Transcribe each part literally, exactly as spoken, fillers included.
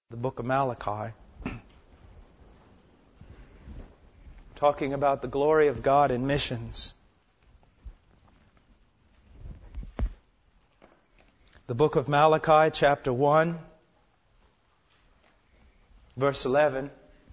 the book of Malachi, talking about the glory of God in missions. The book of Malachi, chapter one, verse eleven.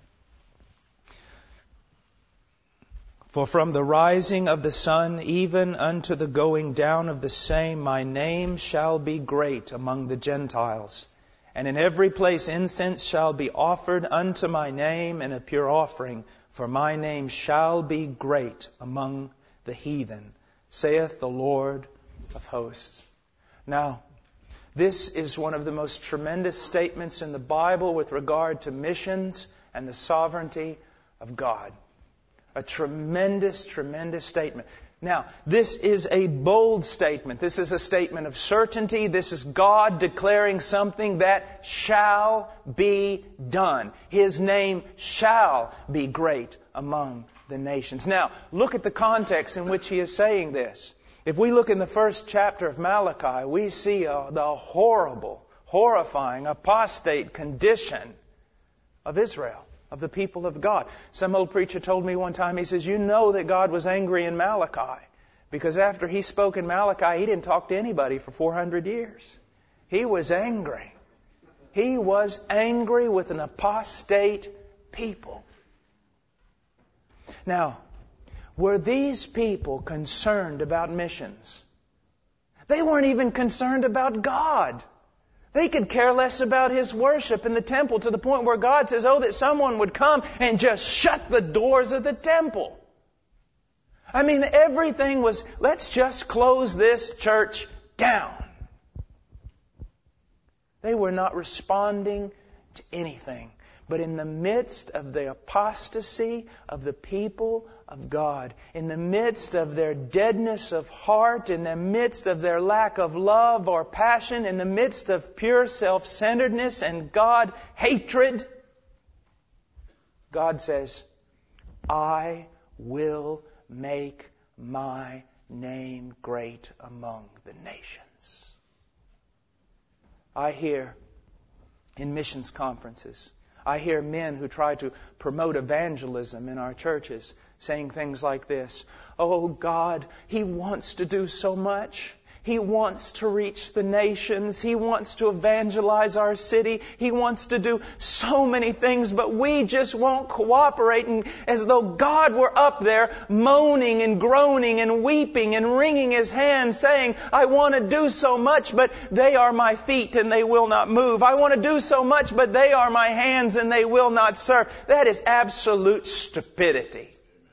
For from the rising of the sun even unto the going down of the same, my name shall be great among the Gentiles. And in every place incense shall be offered unto my name, and a pure offering, for my name shall be great among the heathen, saith the Lord of hosts. Now, this is one of the most tremendous statements in the Bible with regard to missions and the sovereignty of God. A tremendous, tremendous statement. Now, this is a bold statement. This is a statement of certainty. This is God declaring something that shall be done. His name shall be great among the nations. Now, look at the context in which He is saying this. If we look in the first chapter of Malachi, we see uh, the horrible, horrifying, apostate condition of Israel, of the people of God. Some old preacher told me one time, he says, you know that God was angry in Malachi, because after He spoke in Malachi, He didn't talk to anybody for four hundred years. He was angry. He was angry with an apostate people. Now, were these people concerned about missions? They weren't even concerned about God. They could care less about His worship in the temple, to the point where God says, oh, that someone would come and just shut the doors of the temple. I mean, everything was, let's just close this church down. They were not responding to anything. But in the midst of the apostasy of the people of God, in the midst of their deadness of heart, in the midst of their lack of love or passion, in the midst of pure self-centeredness and God hatred, God says, I will make my name great among the nations. I hear in missions conferences, I hear men who try to promote evangelism in our churches saying things like this. Oh, God, He wants to do so much. He wants to reach the nations. He wants to evangelize our city. He wants to do so many things, but we just won't cooperate. And as though God were up there moaning and groaning and weeping and wringing His hands saying, I want to do so much, but they are my feet and they will not move. I want to do so much, but they are my hands and they will not serve. That is absolute stupidity.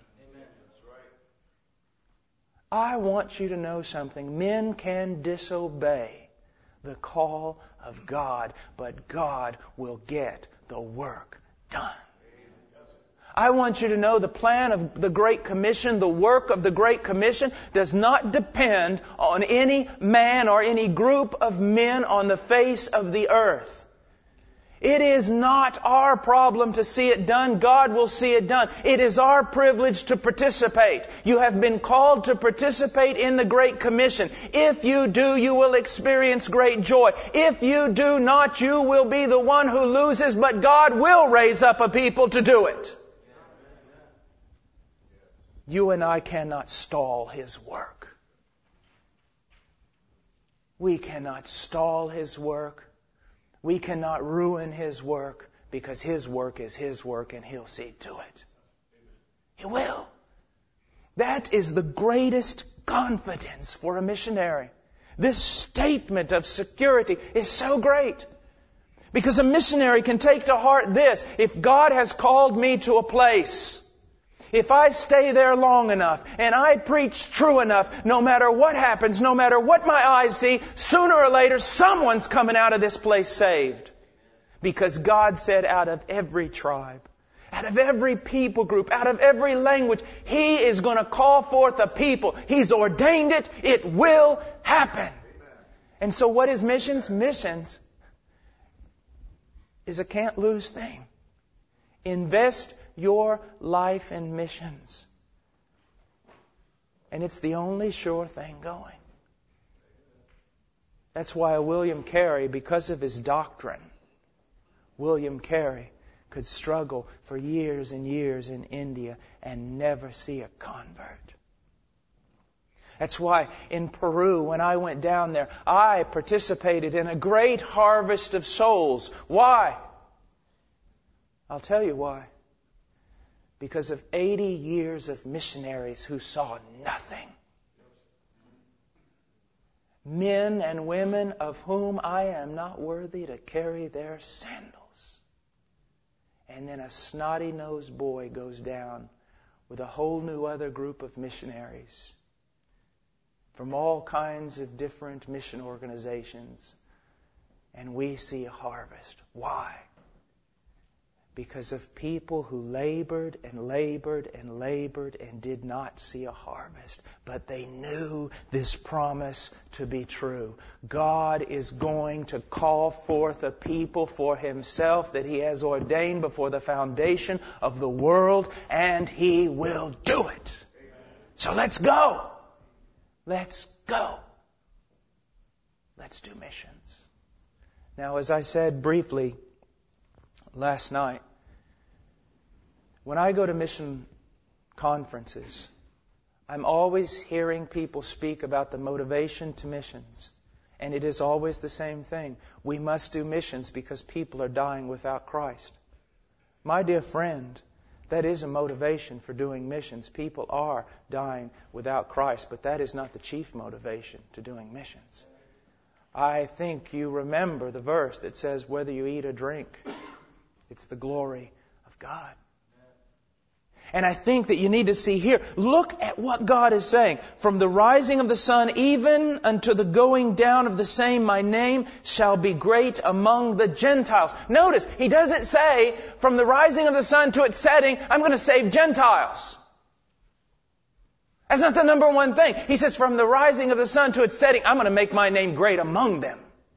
I want you to know something. Men can disobey the call of God, but God will get the work done. I want you to know the plan of the Great Commission, the work of the Great Commission, does not depend on any man or any group of men on the face of the earth. It is not our problem to see it done. God will see it done. It is our privilege to participate. You have been called to participate in the Great Commission. If you do, you will experience great joy. If you do not, you will be the one who loses, but God will raise up a people to do it. You and I cannot stall His work. We cannot stall His work. We cannot ruin His work, because His work is His work and He'll see to it. He will. That is the greatest confidence for a missionary. This statement of security is so great. Because a missionary can take to heart this: if God has called me to a place, if I stay there long enough and I preach true enough, no matter what happens, no matter what my eyes see, sooner or later someone's coming out of this place saved. Because God said out of every tribe, out of every people group, out of every language, He is going to call forth a people. He's ordained it. It will happen. And so what is missions? Missions is a can't-lose thing. Invest your life in missions. And it's the only sure thing going. That's why William Carey, because of his doctrine, William Carey could struggle for years and years in India and never see a convert. That's why in Peru, when I went down there, I participated in a great harvest of souls. Why? I'll tell you why. Because of eighty years of missionaries who saw nothing. Men and women of whom I am not worthy to carry their sandals. And then a snotty-nosed boy goes down with a whole new other group of missionaries from all kinds of different mission organizations. And we see a harvest. Why? Because of people who labored and labored and labored and did not see a harvest. But they knew this promise to be true. God is going to call forth a people for Himself that He has ordained before the foundation of the world, and He will do it. So let's go. Let's go. Let's do missions. Now, as I said briefly last night, when I go to mission conferences, I'm always hearing people speak about the motivation to missions. And it is always the same thing. We must do missions because people are dying without Christ. My dear friend, that is a motivation for doing missions. People are dying without Christ, but that is not the chief motivation to doing missions. I think you remember the verse that says, whether you eat or drink, it's the glory of God. And I think that you need to see here, look at what God is saying. From the rising of the sun even unto the going down of the same, my name shall be great among the Gentiles. Notice, He doesn't say, from the rising of the sun to its setting, I'm going to save Gentiles. That's not the number one thing. He says, from the rising of the sun to its setting, I'm going to make my name great among them.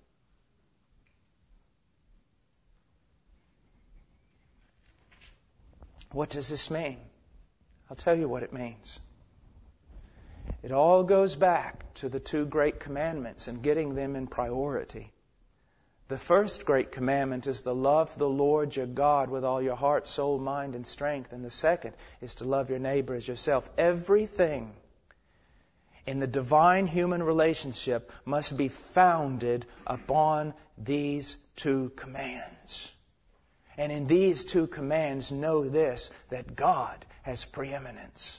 What does this mean? I'll tell you what it means. It all goes back to the two great commandments and getting them in priority. The first great commandment is to love the Lord your God with all your heart, soul, mind, and strength. And the second is to love your neighbor as yourself. Everything in the divine human relationship must be founded upon these two commands. And in these two commands, know this, that God has preeminence.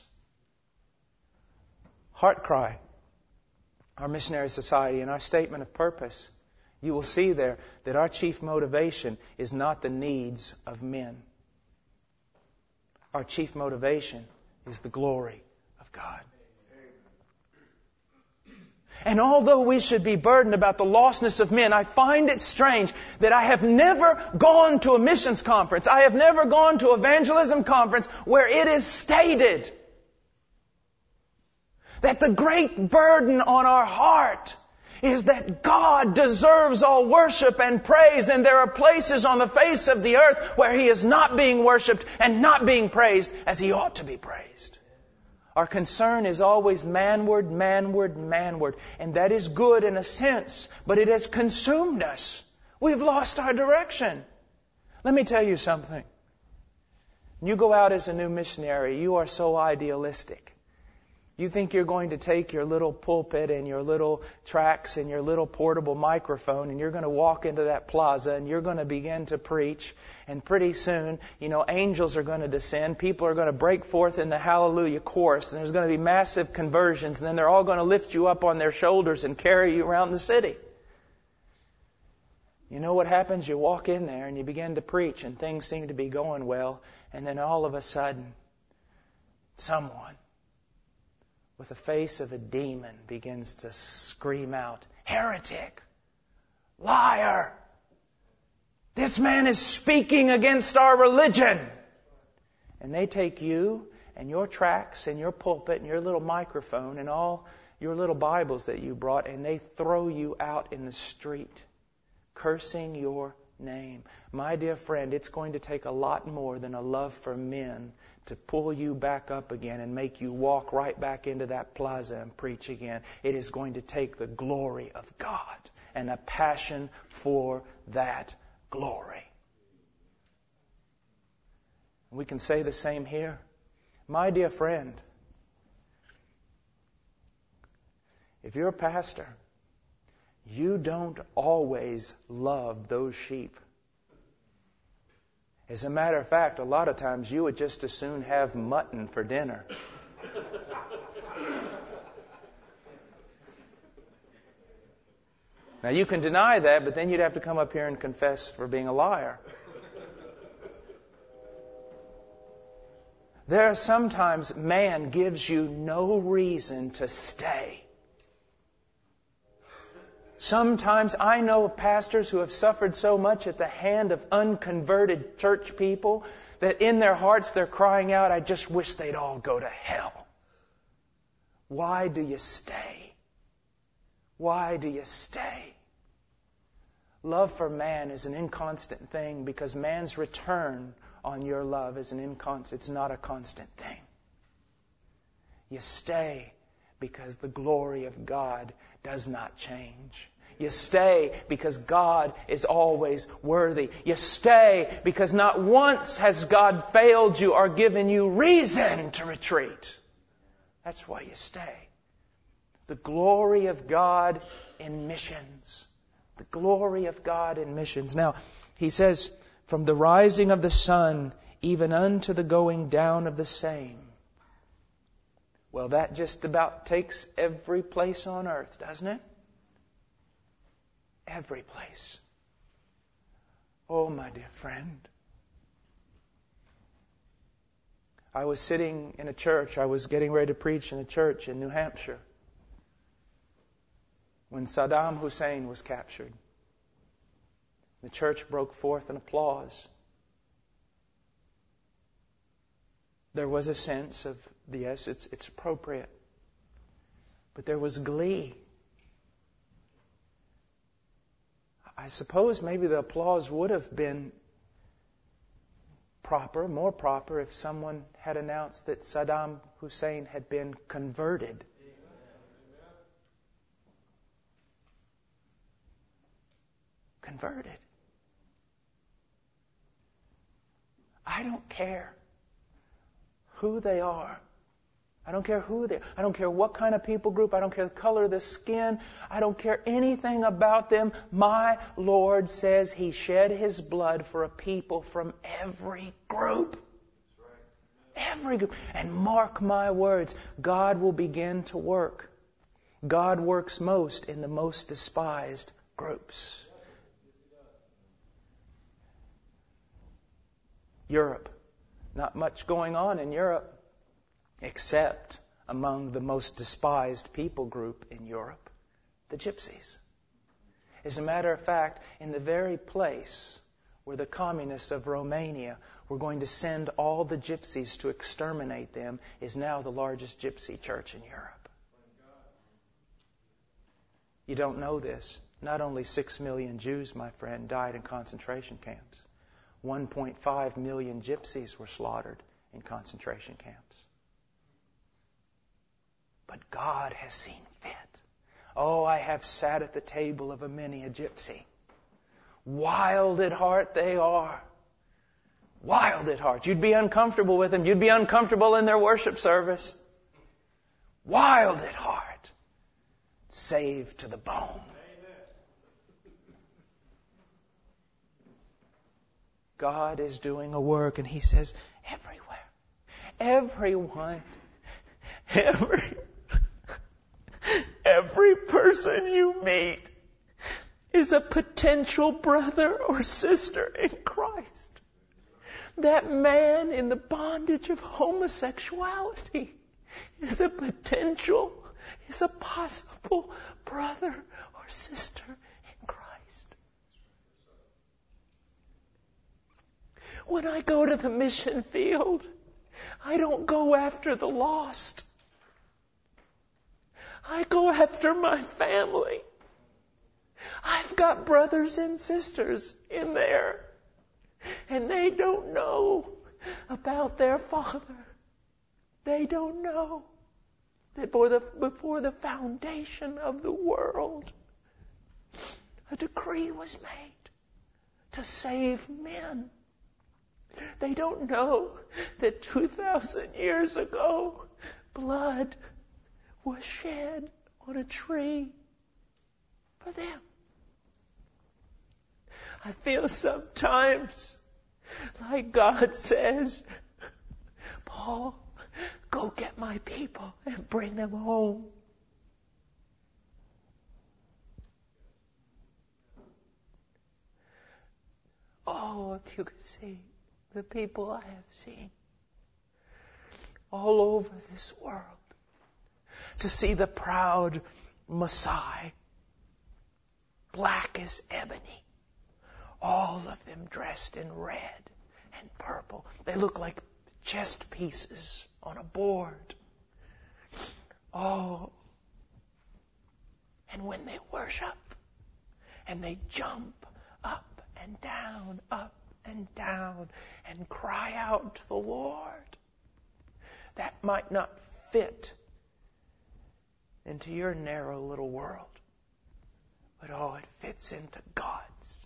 Heart Cry, our missionary society, and our statement of purpose, you will see there that our chief motivation is not the needs of men. Our chief motivation is the glory of God. And although we should be burdened about the lostness of men, I find it strange that I have never gone to a missions conference. I have never gone to an evangelism conference where it is stated that the great burden on our heart is that God deserves all worship and praise, and there are places on the face of the earth where He is not being worshipped and not being praised as He ought to be praised. Our concern is always manward, manward, manward. And that is good in a sense, but it has consumed us. We've lost our direction. Let me tell you something. You go out as a new missionary, you are so idealistic. You think you're going to take your little pulpit and your little tracts and your little portable microphone and you're going to walk into that plaza and you're going to begin to preach. And pretty soon, you know, angels are going to descend. People are going to break forth in the hallelujah chorus. And there's going to be massive conversions. And then they're all going to lift you up on their shoulders and carry you around the city. You know what happens? You walk in there and you begin to preach and things seem to be going well. And then all of a sudden, someone with the face of a demon begins to scream out, heretic, liar, this man is speaking against our religion. And they take you and your tracts and your pulpit and your little microphone and all your little Bibles that you brought, and they throw you out in the street, cursing your name. My dear friend, it's going to take a lot more than a love for men to pull you back up again and make you walk right back into that plaza and preach again. It is going to take the glory of God and a passion for that glory. We can say the same here. My dear friend, if you're a pastor, you don't always love those sheep. As a matter of fact, a lot of times you would just as soon have mutton for dinner. Now you can deny that, but then you'd have to come up here and confess for being a liar. There are sometimes man gives you no reason to stay. Sometimes I know of pastors who have suffered so much at the hand of unconverted church people that in their hearts they're crying out, I just wish they'd all go to hell. Why do you stay? Why do you stay? Love for man is an inconstant thing because man's return on your love is an inconstant. It's not a constant thing. You stay because the glory of God does not change. You stay because God is always worthy. You stay because not once has God failed you or given you reason to retreat. That's why you stay. The glory of God in missions. The glory of God in missions. Now, he says, from the rising of the sun, even unto the going down of the same. Well, that just about takes every place on earth, doesn't it? Every place. Oh, my dear friend. I was sitting in a church. I was getting ready to preach in a church in New Hampshire when Saddam Hussein was captured. The church broke forth in applause. There was a sense of, yes, it's, it's appropriate. But there was glee. I suppose maybe the applause would have been proper, more proper, if someone had announced that Saddam Hussein had been converted. Converted. I don't care who they are. I don't care who they are. I don't care what kind of people group. I don't care the color of the skin. I don't care anything about them. My Lord says He shed His blood for a people from every group. Every group. And mark my words, God will begin to work. God works most in the most despised groups. Europe. Not much going on in Europe, except among the most despised people group in Europe, the gypsies. As a matter of fact, in the very place where the communists of Romania were going to send all the gypsies to exterminate them is now the largest gypsy church in Europe. You don't know this. Not only six million Jews, my friend, died in concentration camps. one point five million gypsies were slaughtered in concentration camps. But God has seen fit. Oh, I have sat at the table of a many a gypsy. Wild at heart they are. Wild at heart. You'd be uncomfortable with them. You'd be uncomfortable in their worship service. Wild at heart. Saved to the bone. God is doing a work, and He says, everywhere, everyone, every, every person you meet is a potential brother or sister in Christ. That man in the bondage of homosexuality is a potential, is a possible brother or sister in Christ. When I go to the mission field, I don't go after the lost. I go after my family. I've got brothers and sisters in there, and they don't know about their Father. They don't know that before the, before the foundation of the world, a decree was made to save men. They don't know that two thousand years ago, blood was shed on a tree for them. I feel sometimes like God says, Paul, go get my people and bring them home. Oh, if you could see the people I have seen all over this world, to see the proud Maasai, black as ebony, all of them dressed in red and purple. They look like chest pieces on a board. Oh, and when they worship and they jump up and down, up and down, and cry out to the Lord, that might not fit into your narrow little world, but oh, it fits into God's.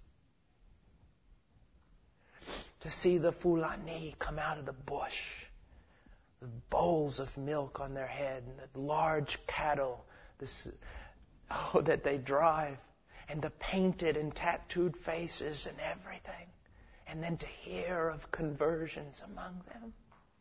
To see the Fulani come out of the bush with bowls of milk on their head and the large cattle this, oh, that they drive, and the painted and tattooed faces and everything, and then to hear of conversions among them.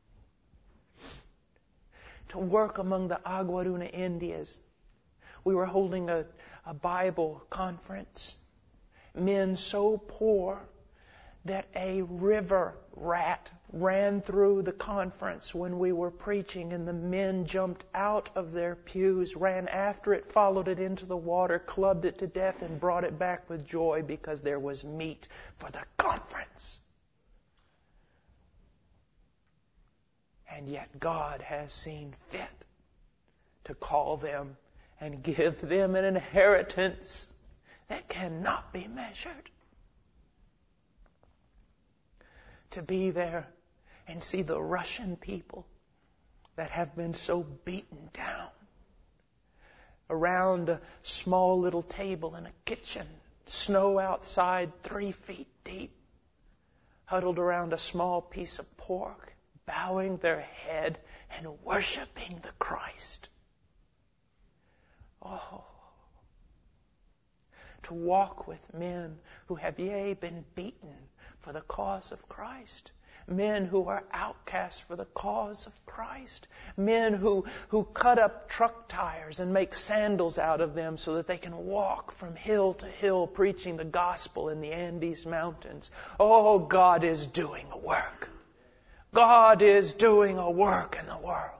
To work among the Aguaruna Indians. We were holding a, a Bible conference. Men so poor that a river rat ran through the conference when we were preaching, and the men jumped out of their pews, ran after it, followed it into the water, clubbed it to death, and brought it back with joy because there was meat for the conference. And yet God has seen fit to call them and give them an inheritance that cannot be measured. To be there and see the Russian people that have been so beaten down around a small little table in a kitchen, snow outside three feet deep, huddled around a small piece of pork, bowing their head and worshiping the Christ. Oh, to walk with men who have yea been beaten for the cause of Christ. Men who are outcasts for the cause of Christ. Men who, who cut up truck tires and make sandals out of them so that they can walk from hill to hill preaching the gospel in the Andes Mountains. Oh, God is doing a work. God is doing a work in the world.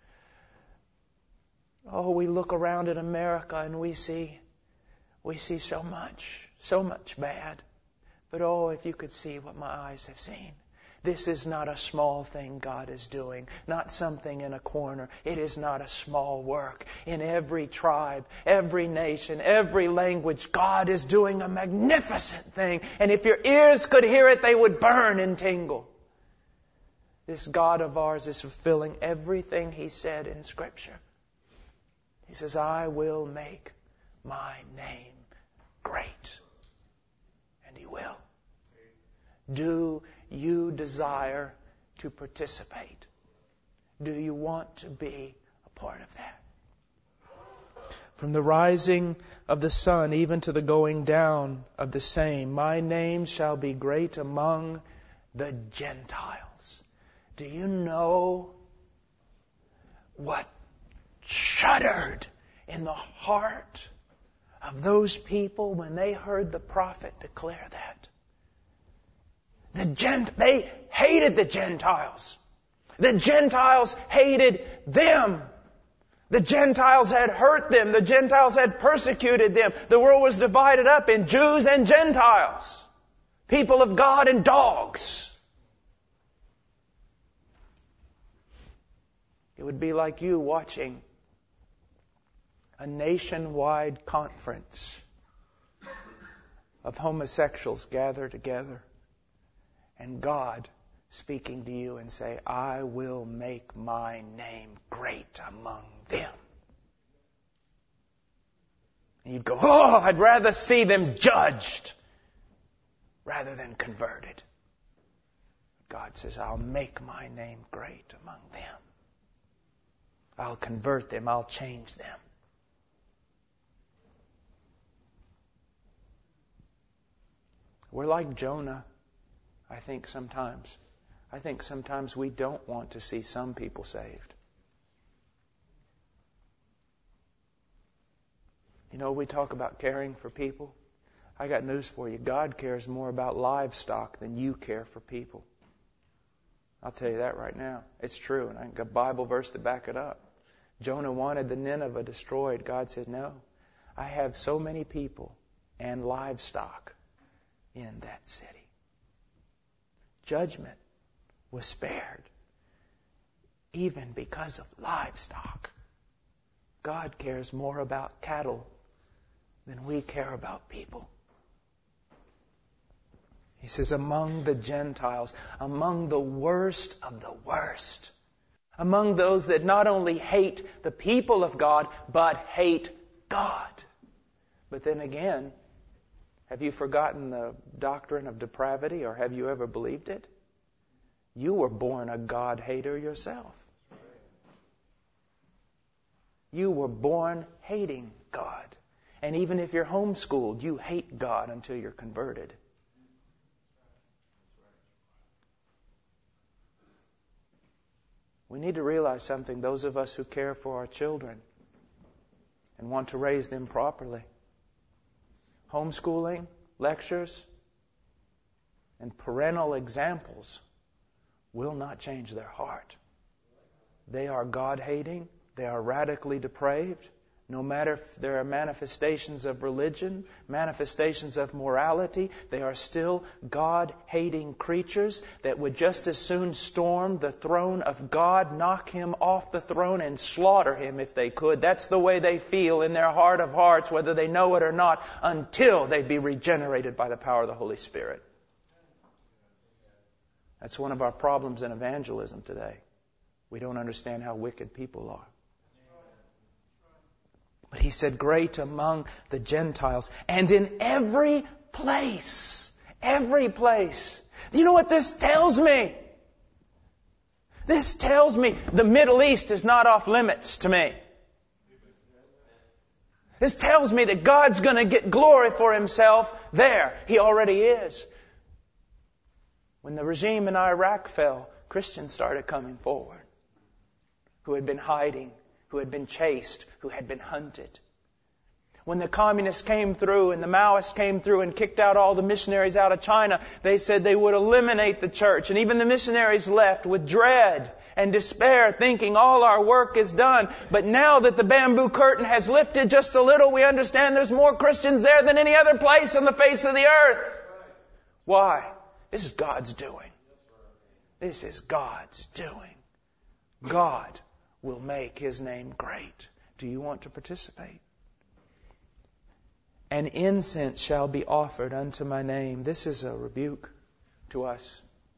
Oh, we look around at America and we see, we see so much, so much bad. But oh, if you could see what my eyes have seen. This is not a small thing God is doing, not something in a corner. It is not a small work. In every tribe, every nation, every language, God is doing a magnificent thing. And if your ears could hear it, they would burn and tingle. This God of ours is fulfilling everything He said in Scripture. He says, I will make my name great. And He will. Do you desire to participate? Do you want to be a part of that? From the rising of the sun even to the going down of the same, my name shall be great among the Gentiles. Do you know what shuddered in the heart of those people when they heard the prophet declare that? The Gent- they hated the Gentiles. The Gentiles hated them. The Gentiles had hurt them. The Gentiles had persecuted them. The world was divided up in Jews and Gentiles. People of God and dogs. It would be like you watching a nationwide conference of homosexuals gather together and God speaking to you and say, I will make my name great among them. And you'd go, oh, I'd rather see them judged rather than converted. God says, I'll make my name great among them. I'll convert them. I'll change them. We're like Jonah, I think sometimes. I think sometimes we don't want to see some people saved. You know, we talk about caring for people. I got news for you. God cares more about livestock than you care for people. I'll tell you that right now. It's true, and I got a Bible verse to back it up. Jonah wanted the Nineveh destroyed. God said, no, I have so many people and livestock in that city. Judgment was spared even because of livestock. God cares more about cattle than we care about people. He says, among the Gentiles, among the worst of the worst, among those that not only hate the people of God, but hate God. But then again, have you forgotten the doctrine of depravity, or have you ever believed it? You were born a God hater yourself. You were born hating God. And even if you're homeschooled, you hate God until you're converted. We need to realize something, those of us who care for our children and want to raise them properly. Homeschooling, lectures, and parental examples will not change their heart. They are God-hating. They are radically depraved. No matter if there are manifestations of religion, manifestations of morality, they are still God-hating creatures that would just as soon storm the throne of God, knock Him off the throne, and slaughter Him if they could. That's the way they feel in their heart of hearts, whether they know it or not, until they be regenerated by the power of the Holy Spirit. That's one of our problems in evangelism today. We don't understand how wicked people are. But he said, great among the Gentiles, and in every place, every place. You know what this tells me? This tells me the Middle East is not off limits to me. This tells me that God's going to get glory for Himself there. He already is. When the regime in Iraq fell, Christians started coming forward who had been hiding, who had been chased, who had been hunted. When the communists came through and the Maoists came through and kicked out all the missionaries out of China, they said they would eliminate the church. And even the missionaries left with dread and despair, thinking all our work is done. But now that the bamboo curtain has lifted just a little, we understand there's more Christians there than any other place on the face of the earth. Why? This is God's doing. This is God's doing. God will make His name great. Do you want to participate? And incense shall be offered unto my name. This is a rebuke to us.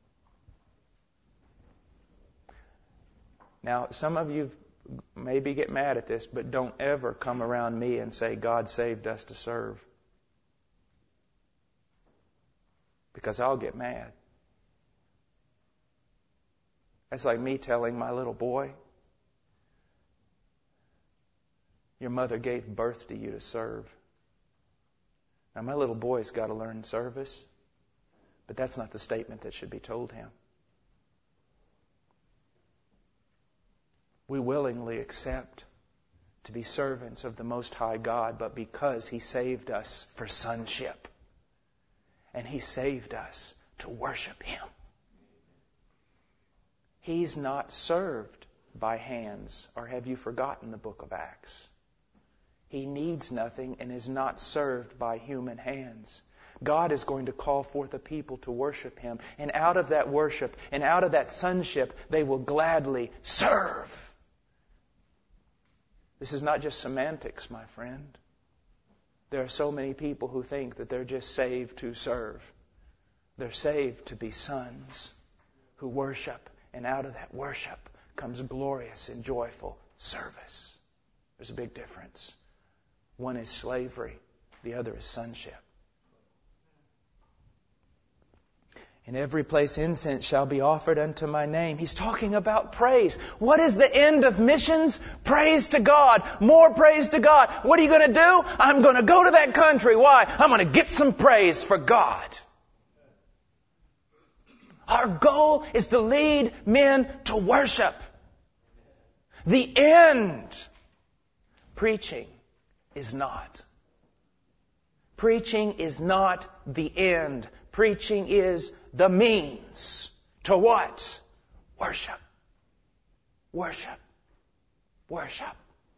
Now, some of you maybe get mad at this, but don't ever come around me and say, God saved us to serve. Because I'll get mad. That's like me telling my little boy, your mother gave birth to you to serve. Now, my little boy's got to learn service, but that's not the statement that should be told him. We willingly accept to be servants of the Most High God, but because He saved us for sonship, and He saved us to worship Him. He's not served by hands, or have you forgotten the book of Acts? He needs nothing and is not served by human hands. God is going to call forth a people to worship Him. And out of that worship and out of that sonship, they will gladly serve. This is not just semantics, my friend. There are so many people who think that they're just saved to serve. They're saved to be sons who worship. And out of that worship comes glorious and joyful service. There's a big difference. One is slavery. The other is sonship. In every place incense shall be offered unto my name. He's talking about praise. What is the end of missions? Praise to God. More praise to God. What are you going to do? I'm going to go to that country. Why? I'm going to get some praise for God. Our goal is to lead men to worship. The end. Preaching is not. Preaching is not the end. Preaching is the means to what? Worship. Worship. Worship.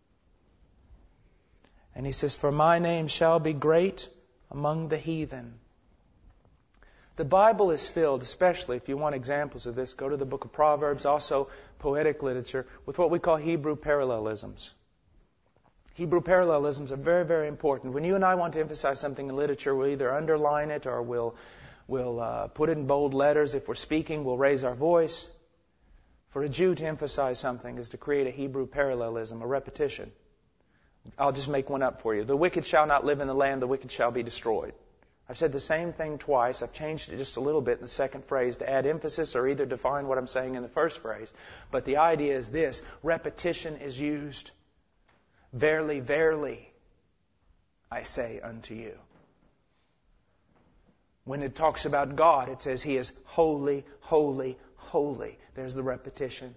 And he says, for my name shall be great among the heathen. The Bible is filled, especially if you want examples of this, go to the book of Proverbs, also poetic literature, with what we call Hebrew parallelisms. Hebrew parallelisms are very, very important. When you and I want to emphasize something in literature, we'll either underline it or we'll We'll uh, put it in bold letters. If we're speaking, we'll raise our voice. For a Jew to emphasize something is to create a Hebrew parallelism, a repetition. I'll just make one up for you. The wicked shall not live in the land, the wicked shall be destroyed. I've said the same thing twice. I've changed it just a little bit in the second phrase to add emphasis or either define what I'm saying in the first phrase. But the idea is this. Repetition is used. Verily, verily, I say unto you. When it talks about God, it says He is holy, holy, holy. There's the repetition.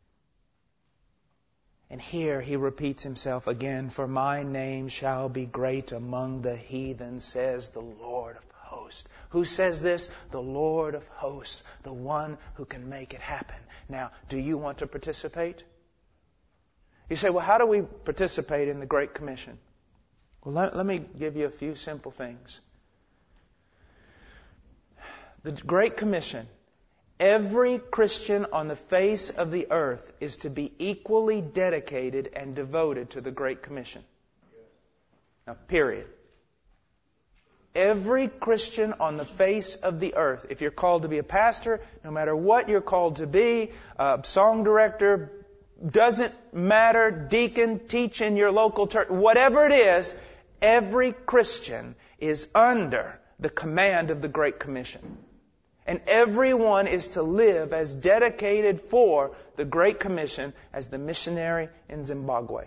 And here He repeats Himself again. For my name shall be great among the heathen, says the Lord of hosts. Who says this? The Lord of hosts, the one who can make it happen. Now, do you want to participate? You say, well, how do we participate in the Great Commission? Well, let, let me give you a few simple things. The Great Commission, every Christian on the face of the earth is to be equally dedicated and devoted to the Great Commission. Now, period. Every Christian on the face of the earth, if you're called to be a pastor, no matter what you're called to be, a song director, doesn't matter, deacon, teach in your local church, whatever it is, every Christian is under the command of the Great Commission. And everyone is to live as dedicated for the Great Commission as the missionary in Zimbabwe.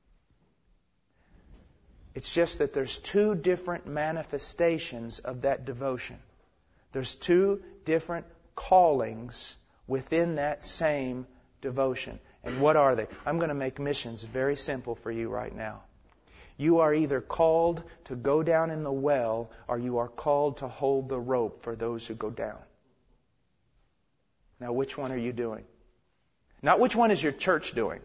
It's just that there's two different manifestations of that devotion. There's two different callings within that same devotion. And what are they? I'm going to make missions very simple for you right now. You are either called to go down in the well or you are called to hold the rope for those who go down. Now, which one are you doing? Not which one is your church doing.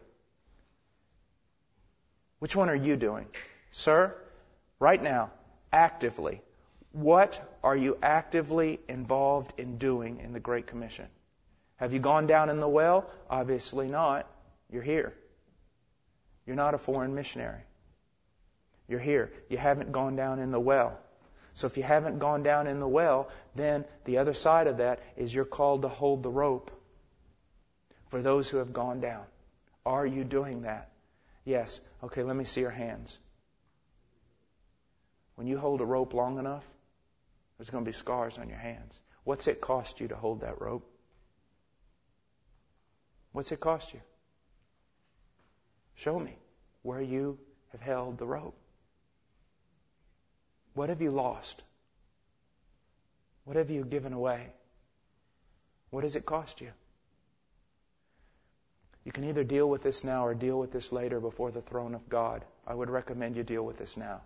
Which one are you doing? Sir, right now, actively, what are you actively involved in doing in the Great Commission? Have you gone down in the well? Obviously not. You're here. You're not a foreign missionary. You're here. You haven't gone down in the well. So if you haven't gone down in the well, then the other side of that is you're called to hold the rope for those who have gone down. Are you doing that? Yes. Okay, let me see your hands. When you hold a rope long enough, there's going to be scars on your hands. What's it cost you to hold that rope? What's it cost you? Show me where you have held the rope. What have you lost? What have you given away? What does it cost you? You can either deal with this now or deal with this later before the throne of God. I would recommend you deal with this now.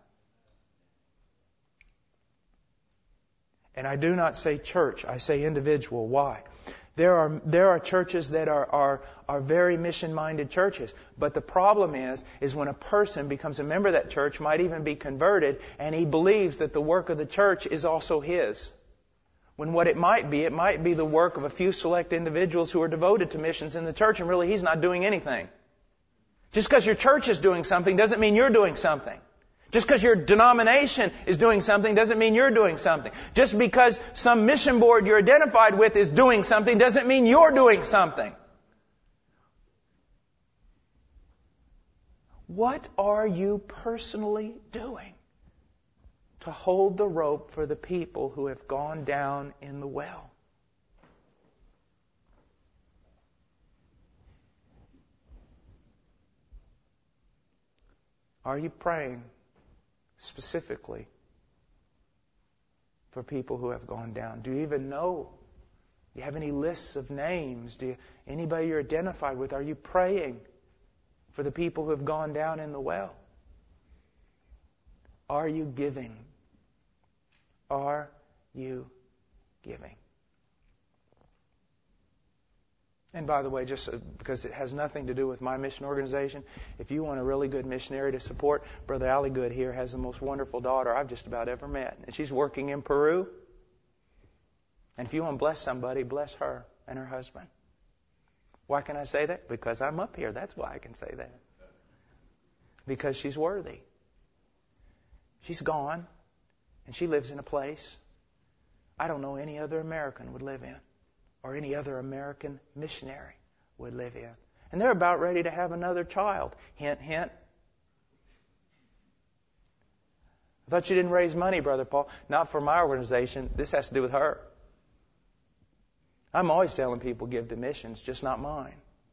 And I do not say church, I say individual. Why? There are there are churches that are, are, are very mission-minded churches. But the problem is, is when a person becomes a member of that church, might even be converted, and he believes that the work of the church is also his. When what it might be, it might be the work of a few select individuals who are devoted to missions in the church, and really he's not doing anything. Just because your church is doing something doesn't mean you're doing something. Just because your denomination is doing something doesn't mean you're doing something. Just because some mission board you're identified with is doing something doesn't mean you're doing something. What are you personally doing to hold the rope for the people who have gone down in the well? Are you praying specifically for people who have gone down? Do you even know? Do you have any lists of names? Do you, anybody you're identified with? Are you praying for the people who have gone down in the well? Are you giving? Are you giving? And by the way, just because it has nothing to do with my mission organization, if you want a really good missionary to support, Brother Allie Good here has the most wonderful daughter I've just about ever met. And she's working in Peru. And if you want to bless somebody, bless her and her husband. Why can I say that? Because I'm up here. That's why I can say that. Because she's worthy. She's gone, and she lives in a place I don't know any other American would live in, or any other American missionary would live in. And they're about ready to have another child. Hint, hint. I thought you didn't raise money, Brother Paul. Not for my organization. This has to do with her. I'm always telling people give to missions, just not mine.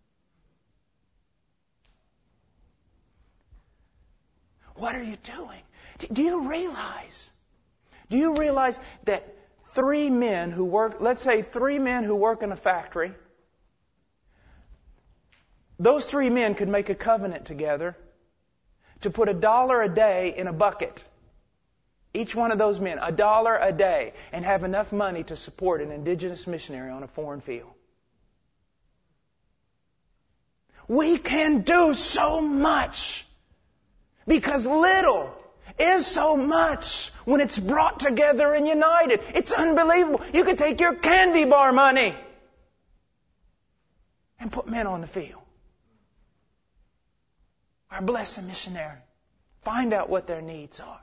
What are you doing? Do you realize? Do you realize that three men who work, let's say three men who work in a factory, those three men could make a covenant together to put a dollar a day in a bucket. Each one of those men, a dollar a day, and have enough money to support an indigenous missionary on a foreign field. We can do so much because little is so much when it's brought together and united. It's unbelievable. You could take your candy bar money and put men on the field. Or bless a missionary. Find out what their needs are.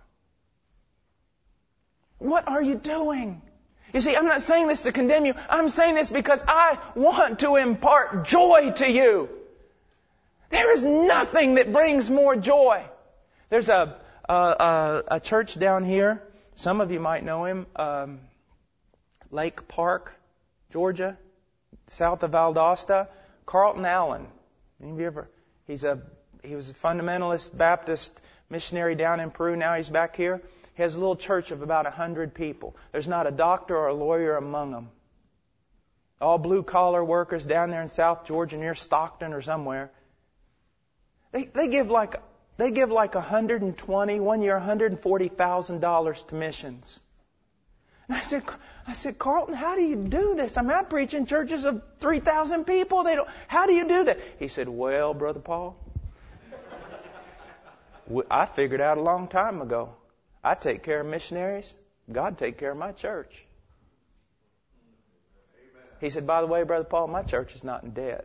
What are you doing? You see, I'm not saying this to condemn you. I'm saying this because I want to impart joy to you. There is nothing that brings more joy. There's a a, a, a church down here. Some of you might know him. Um, Lake Park, Georgia, south of Valdosta. Carlton Allen. Any of you ever? He's a he was a fundamentalist Baptist missionary down in Peru. Now he's back here. He has a little church of about a hundred people. There's not a doctor or a lawyer among them. All blue-collar workers down there in South Georgia near Stockton or somewhere. They they give like they give like one hundred twenty, one year one hundred forty thousand dollars to missions. And I said, I said, Carlton, how do you do this? I mean, I preach in churches of three thousand people. They don't. How do you do that? He said, well, Brother Paul, I figured out a long time ago. I take care of missionaries. God take care of my church. Amen. He said, by the way, Brother Paul, my church is not in debt.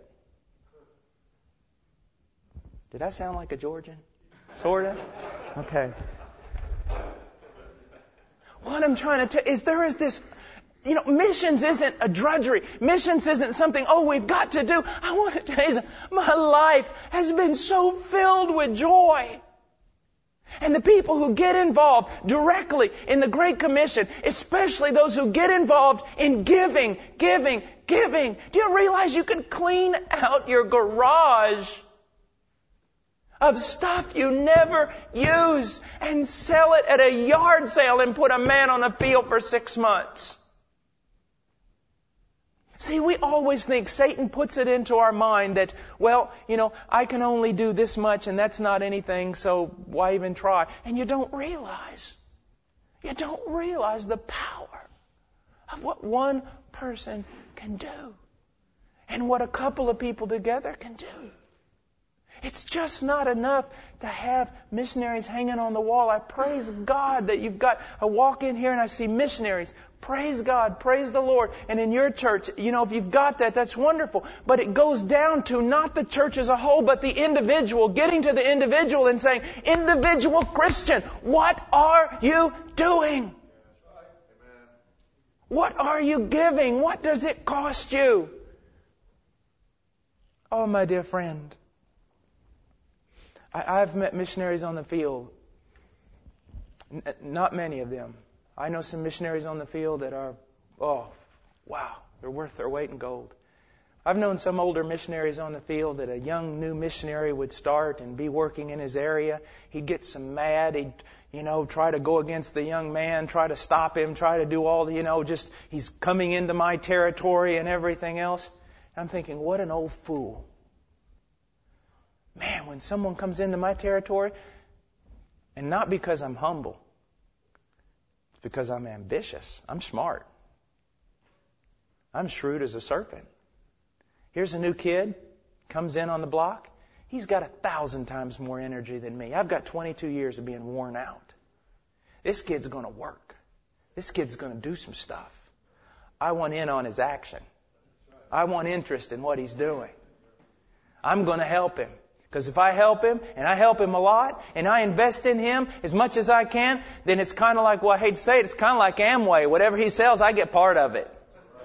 Did I sound like a Georgian? Sort of? Okay. What I'm trying to tell is there is this, you know, missions isn't a drudgery. Missions isn't something, oh, we've got to do. I want to tell you, my life has been so filled with joy. And the people who get involved directly in the Great Commission, especially those who get involved in giving, giving, giving. Do you realize you can clean out your garage of stuff you never use and sell it at a yard sale and put a man on a field for six months? See, we always think Satan puts it into our mind that, well, you know, I can only do this much and that's not anything, so why even try? And you don't realize, you don't realize the power of what one person can do and what a couple of people together can do. It's just not enough to have missionaries hanging on the wall. I praise God that you've got, I walk in here and I see missionaries. Praise God, praise the Lord. And in your church, you know, if you've got that, that's wonderful. But it goes down to not the church as a whole, but the individual, getting to the individual and saying, individual Christian, what are you doing? What are you giving? What does it cost you? Oh, my dear friend. I've met missionaries on the field. Not many of them. I know some missionaries on the field that are, oh, wow, they're worth their weight in gold. I've known some older missionaries on the field that a young new missionary would start and be working in his area. He'd get some mad. He'd, you know, try to go against the young man, try to stop him, try to do all the, you know, just he's coming into my territory and everything else. And I'm thinking, what an old fool. Man, when someone comes into my territory, and not because I'm humble, it's because I'm ambitious. I'm smart. I'm shrewd as a serpent. Here's a new kid, comes in on the block. He's got a thousand times more energy than me. I've got twenty-two years of being worn out. This kid's going to work. This kid's going to do some stuff. I want in on his action. I want interest in what he's doing. I'm going to help him. Because if I help him, and I help him a lot, and I invest in him as much as I can, then it's kind of like, well, I hate to say it, it's kind of like Amway. Whatever he sells, I get part of it.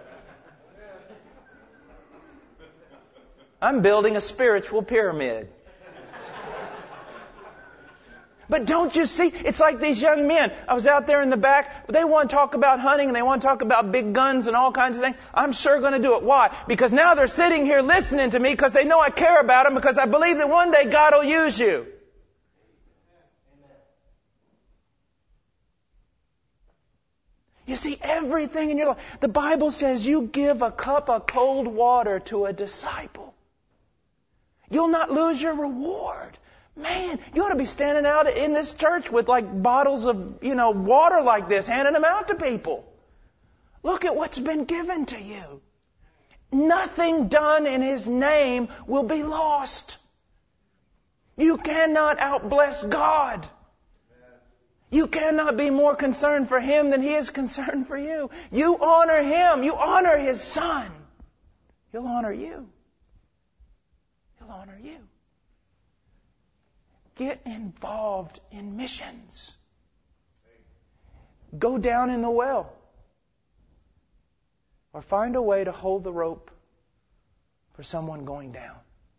I'm building a spiritual pyramid. But don't you see? It's like these young men. I was out there in the back. They want to talk about hunting and they want to talk about big guns and all kinds of things. I'm sure going to do it. Why? Because now they're sitting here listening to me because they know I care about them, because I believe that one day God will use you. You see, everything in your life. The Bible says you give a cup of cold water to a disciple, you'll not lose your reward. Man, you ought to be standing out in this church with like bottles of, you know, water like this, handing them out to people. Look at what's been given to you. Nothing done in His name will be lost. You cannot outbless God. You cannot be more concerned for Him than He is concerned for you. You honor Him. You honor His Son. He'll honor you. He'll honor you. Get involved in missions. Go down in the well. Or find a way to hold the rope for someone going down.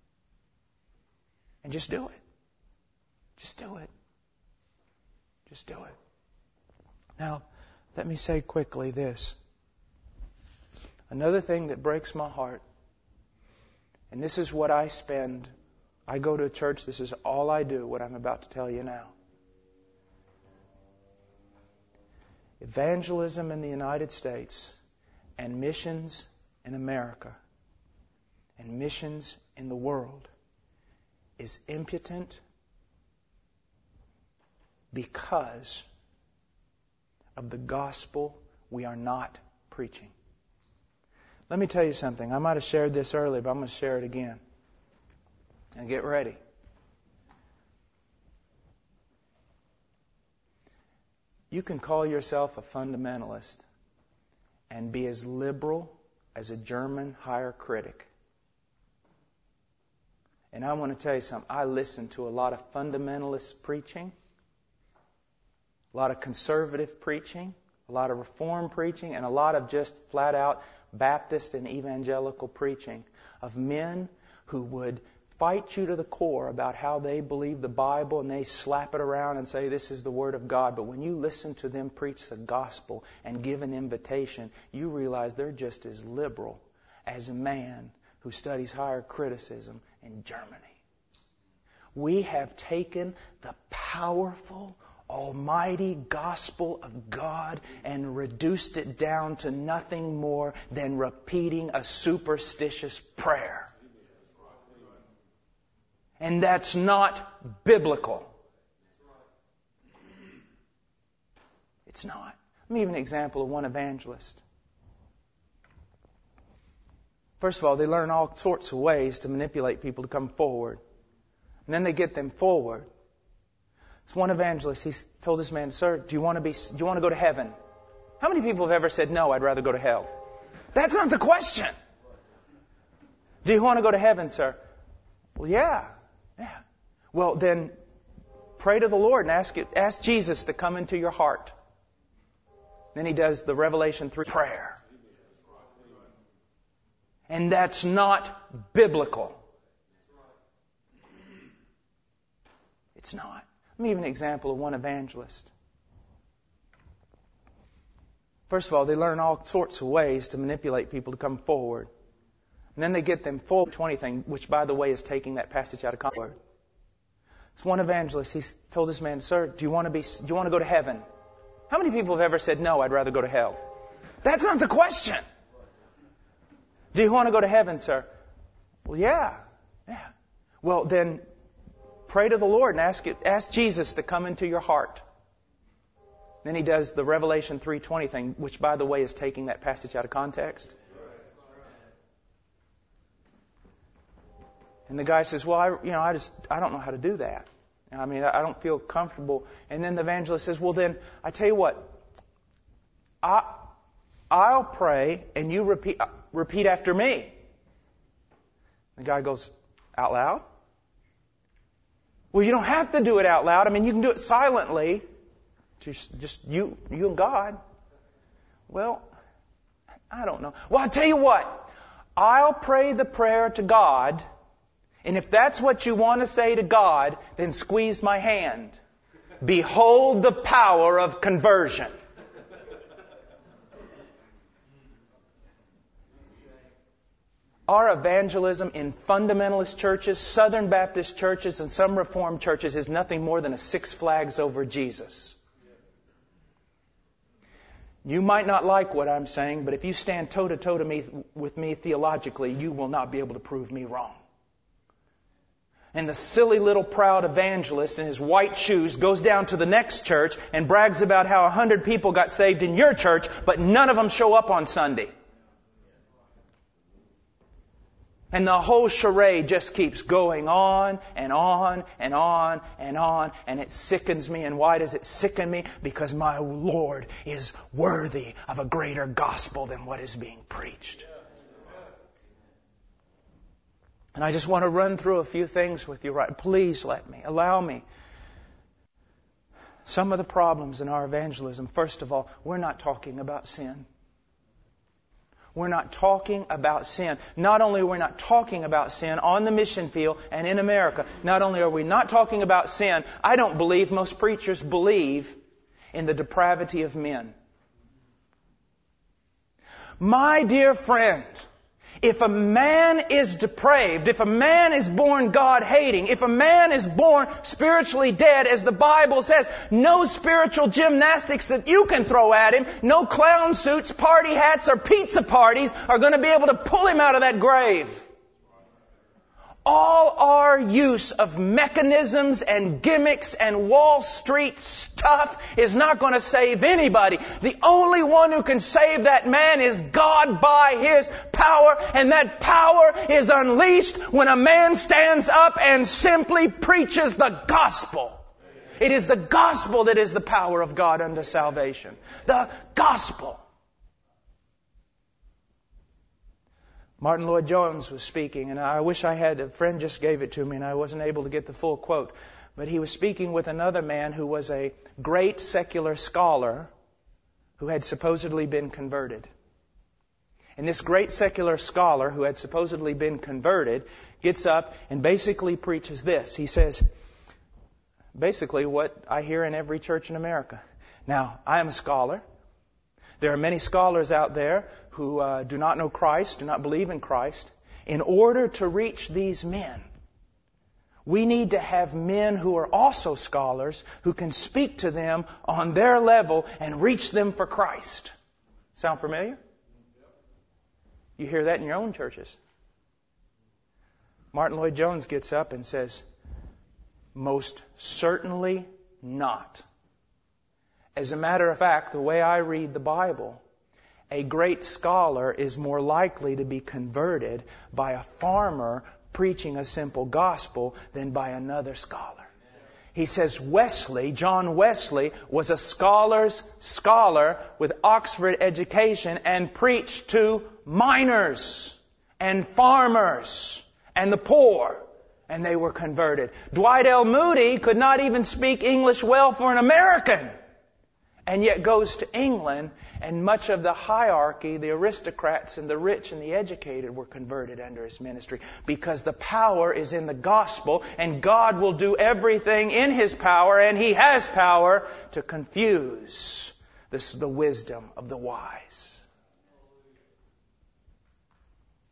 And just do it. Just do it. Just do it. Now, let me say quickly this. Another thing that breaks my heart, and this is what I spend. I go to a church, this is all I do, what I'm about to tell you now. Evangelism in the United States and missions in America and missions in the world is impotent because of the gospel we are not preaching. Let me tell you something. I might have shared this earlier, but I'm going to share it again. And get ready. You can call yourself a fundamentalist and be as liberal as a German higher critic. And I want to tell you something. I listen to a lot of fundamentalist preaching, a lot of conservative preaching, a lot of reform preaching, and a lot of just flat out Baptist and evangelical preaching of men who would fight you to the core about how they believe the Bible, and they slap it around and say this is the Word of God. But when you listen to them preach the gospel and give an invitation, you realize they're just as liberal as a man who studies higher criticism in Germany. We have taken the powerful, almighty gospel of God and reduced it down to nothing more than repeating a superstitious prayer. And that's not biblical. It's not. Let me give an example of one evangelist. First of all, they learn all sorts of ways to manipulate people to come forward. And then they get them forward. There's one evangelist, he told this man, "Sir, do you want to be, do you want to go to heaven?" How many people have ever said, "No, I'd rather go to hell"? That's not the question. Do you want to go to heaven, sir? Well, yeah. Yeah. Well, then pray to the Lord and ask it, ask Jesus to come into your heart. Then he does the Revelation three prayer. And that's not biblical. It's not. Let me give an example of one evangelist. First of all, they learn all sorts of ways to manipulate people to come forward. And then they get them full twenty thing, which, by the way, is taking that passage out of context. It's one evangelist. He told this man, "Sir, do you want to be? Do you want to go to heaven?" How many people have ever said, "No, I'd rather go to hell"? That's not the question. Do you want to go to heaven, sir? Well, yeah, yeah. Well, then pray to the Lord and ask it, ask Jesus to come into your heart. Then he does the Revelation three twenty thing, which, by the way, is taking that passage out of context. And the guy says, well, I, you know, I just, I don't know how to do that. I mean, I don't feel comfortable. And then the evangelist says, well, then, I tell you what, I, I'll pray and you repeat, repeat after me. The guy goes, out loud? Well, you don't have to do it out loud. I mean, you can do it silently. Just, just you, you and God. Well, I don't know. Well, I'll tell you what, I'll pray the prayer to God. And if that's what you want to say to God, then squeeze my hand. Behold the power of conversion. Our evangelism in fundamentalist churches, Southern Baptist churches, and some Reformed churches is nothing more than a Six Flags over Jesus. You might not like what I'm saying, but if you stand toe-to-toe to me, with me theologically, you will not be able to prove me wrong. And the silly little proud evangelist in his white shoes goes down to the next church and brags about how a hundred people got saved in your church, but none of them show up on Sunday. And the whole charade just keeps going on and on and on and on, and it sickens me. And why does it sicken me? Because my Lord is worthy of a greater gospel than what is being preached. And I just want to run through a few things with you. Right? Please let me, allow me. Some of the problems in our evangelism, first of all, we're not talking about sin. We're not talking about sin. Not only are we not talking about sin on the mission field and in America, not only are we not talking about sin, I don't believe most preachers believe in the depravity of men. My dear friend, if a man is depraved, if a man is born God-hating, if a man is born spiritually dead, as the Bible says, no spiritual gymnastics that you can throw at him, no clown suits, party hats, or pizza parties are going to be able to pull him out of that grave. All our use of mechanisms and gimmicks and Wall Street stuff is not going to save anybody. The only one who can save that man is God by His power, and that power is unleashed when a man stands up and simply preaches the gospel. It is the gospel that is the power of God unto salvation. The gospel. Martin Lloyd-Jones was speaking, and I wish I had, a friend just gave it to me and I wasn't able to get the full quote. But he was speaking with another man who was a great secular scholar who had supposedly been converted. And this great secular scholar who had supposedly been converted gets up and basically preaches this. He says, basically what I hear in every church in America. Now, I am a scholar. There are many scholars out there who uh, do not know Christ, do not believe in Christ. In order to reach these men, we need to have men who are also scholars who can speak to them on their level and reach them for Christ. Sound familiar? You hear that in your own churches. Martin Lloyd-Jones gets up and says, most certainly not. As a matter of fact, the way I read the Bible, a great scholar is more likely to be converted by a farmer preaching a simple gospel than by another scholar. He says Wesley, John Wesley, was a scholar's scholar with Oxford education and preached to miners and farmers and the poor, and they were converted. Dwight L. Moody could not even speak English well for an American, and yet goes to England, and much of the hierarchy, the aristocrats and the rich and the educated, were converted under his ministry, because the power is in the gospel, and God will do everything in His power, and He has power to confuse this, the wisdom of the wise.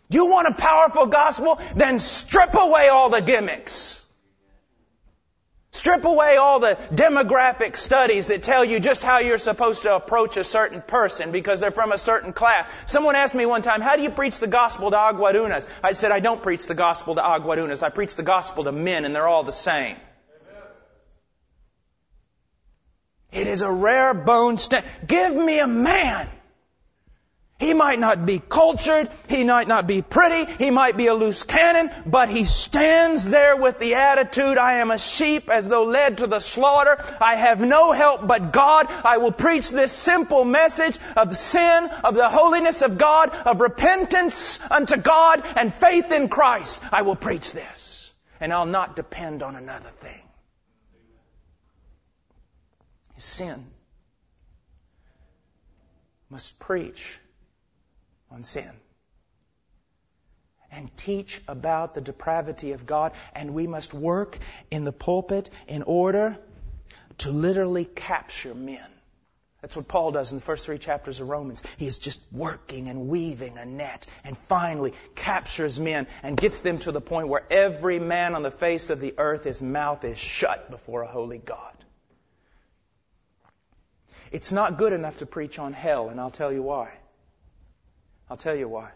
You want a powerful gospel? Then strip away all the gimmicks. Strip away all the demographic studies that tell you just how you're supposed to approach a certain person because they're from a certain class. Someone asked me one time, how do you preach the gospel to Aguadunas? I said, I don't preach the gospel to Aguadunas. I preach the gospel to men, and they're all the same. It is a rare bone stand. Give me a man. He might not be cultured, he might not be pretty, he might be a loose cannon, but he stands there with the attitude, I am a sheep as though led to the slaughter. I have no help but God. I will preach this simple message of sin, of the holiness of God, of repentance unto God and faith in Christ. I will preach this, and I'll not depend on another thing. Sin must preach on sin and teach about the depravity of God, and we must work in the pulpit in order to literally capture men. That's what Paul does in the first three chapters of Romans. He is just working and weaving a net and finally captures men and gets them to the point where every man on the face of the earth, his mouth is shut before a holy God. It's not good enough to preach on hell, and I'll tell you why. I'll tell you why.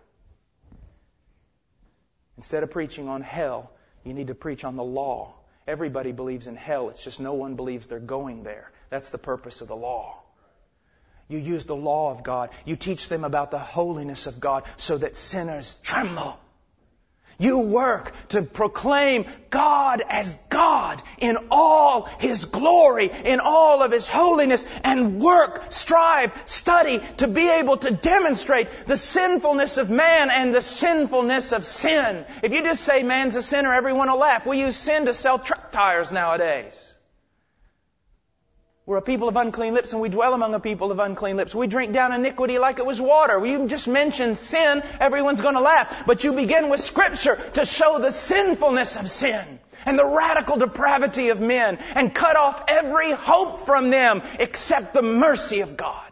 Instead of preaching on hell, you need to preach on the law. Everybody believes in hell. It's just no one believes they're going there. That's the purpose of the law. You use the law of God. You teach them about the holiness of God so that sinners tremble. You work to proclaim God as God in all His glory, in all of His holiness, and work, strive, study to be able to demonstrate the sinfulness of man and the sinfulness of sin. If you just say man's a sinner, everyone will laugh. We use sin to sell truck tires nowadays. We're a people of unclean lips, and we dwell among a people of unclean lips. We drink down iniquity like it was water. You just mention sin, everyone's going to laugh. But you begin with Scripture to show the sinfulness of sin and the radical depravity of men and cut off every hope from them except the mercy of God.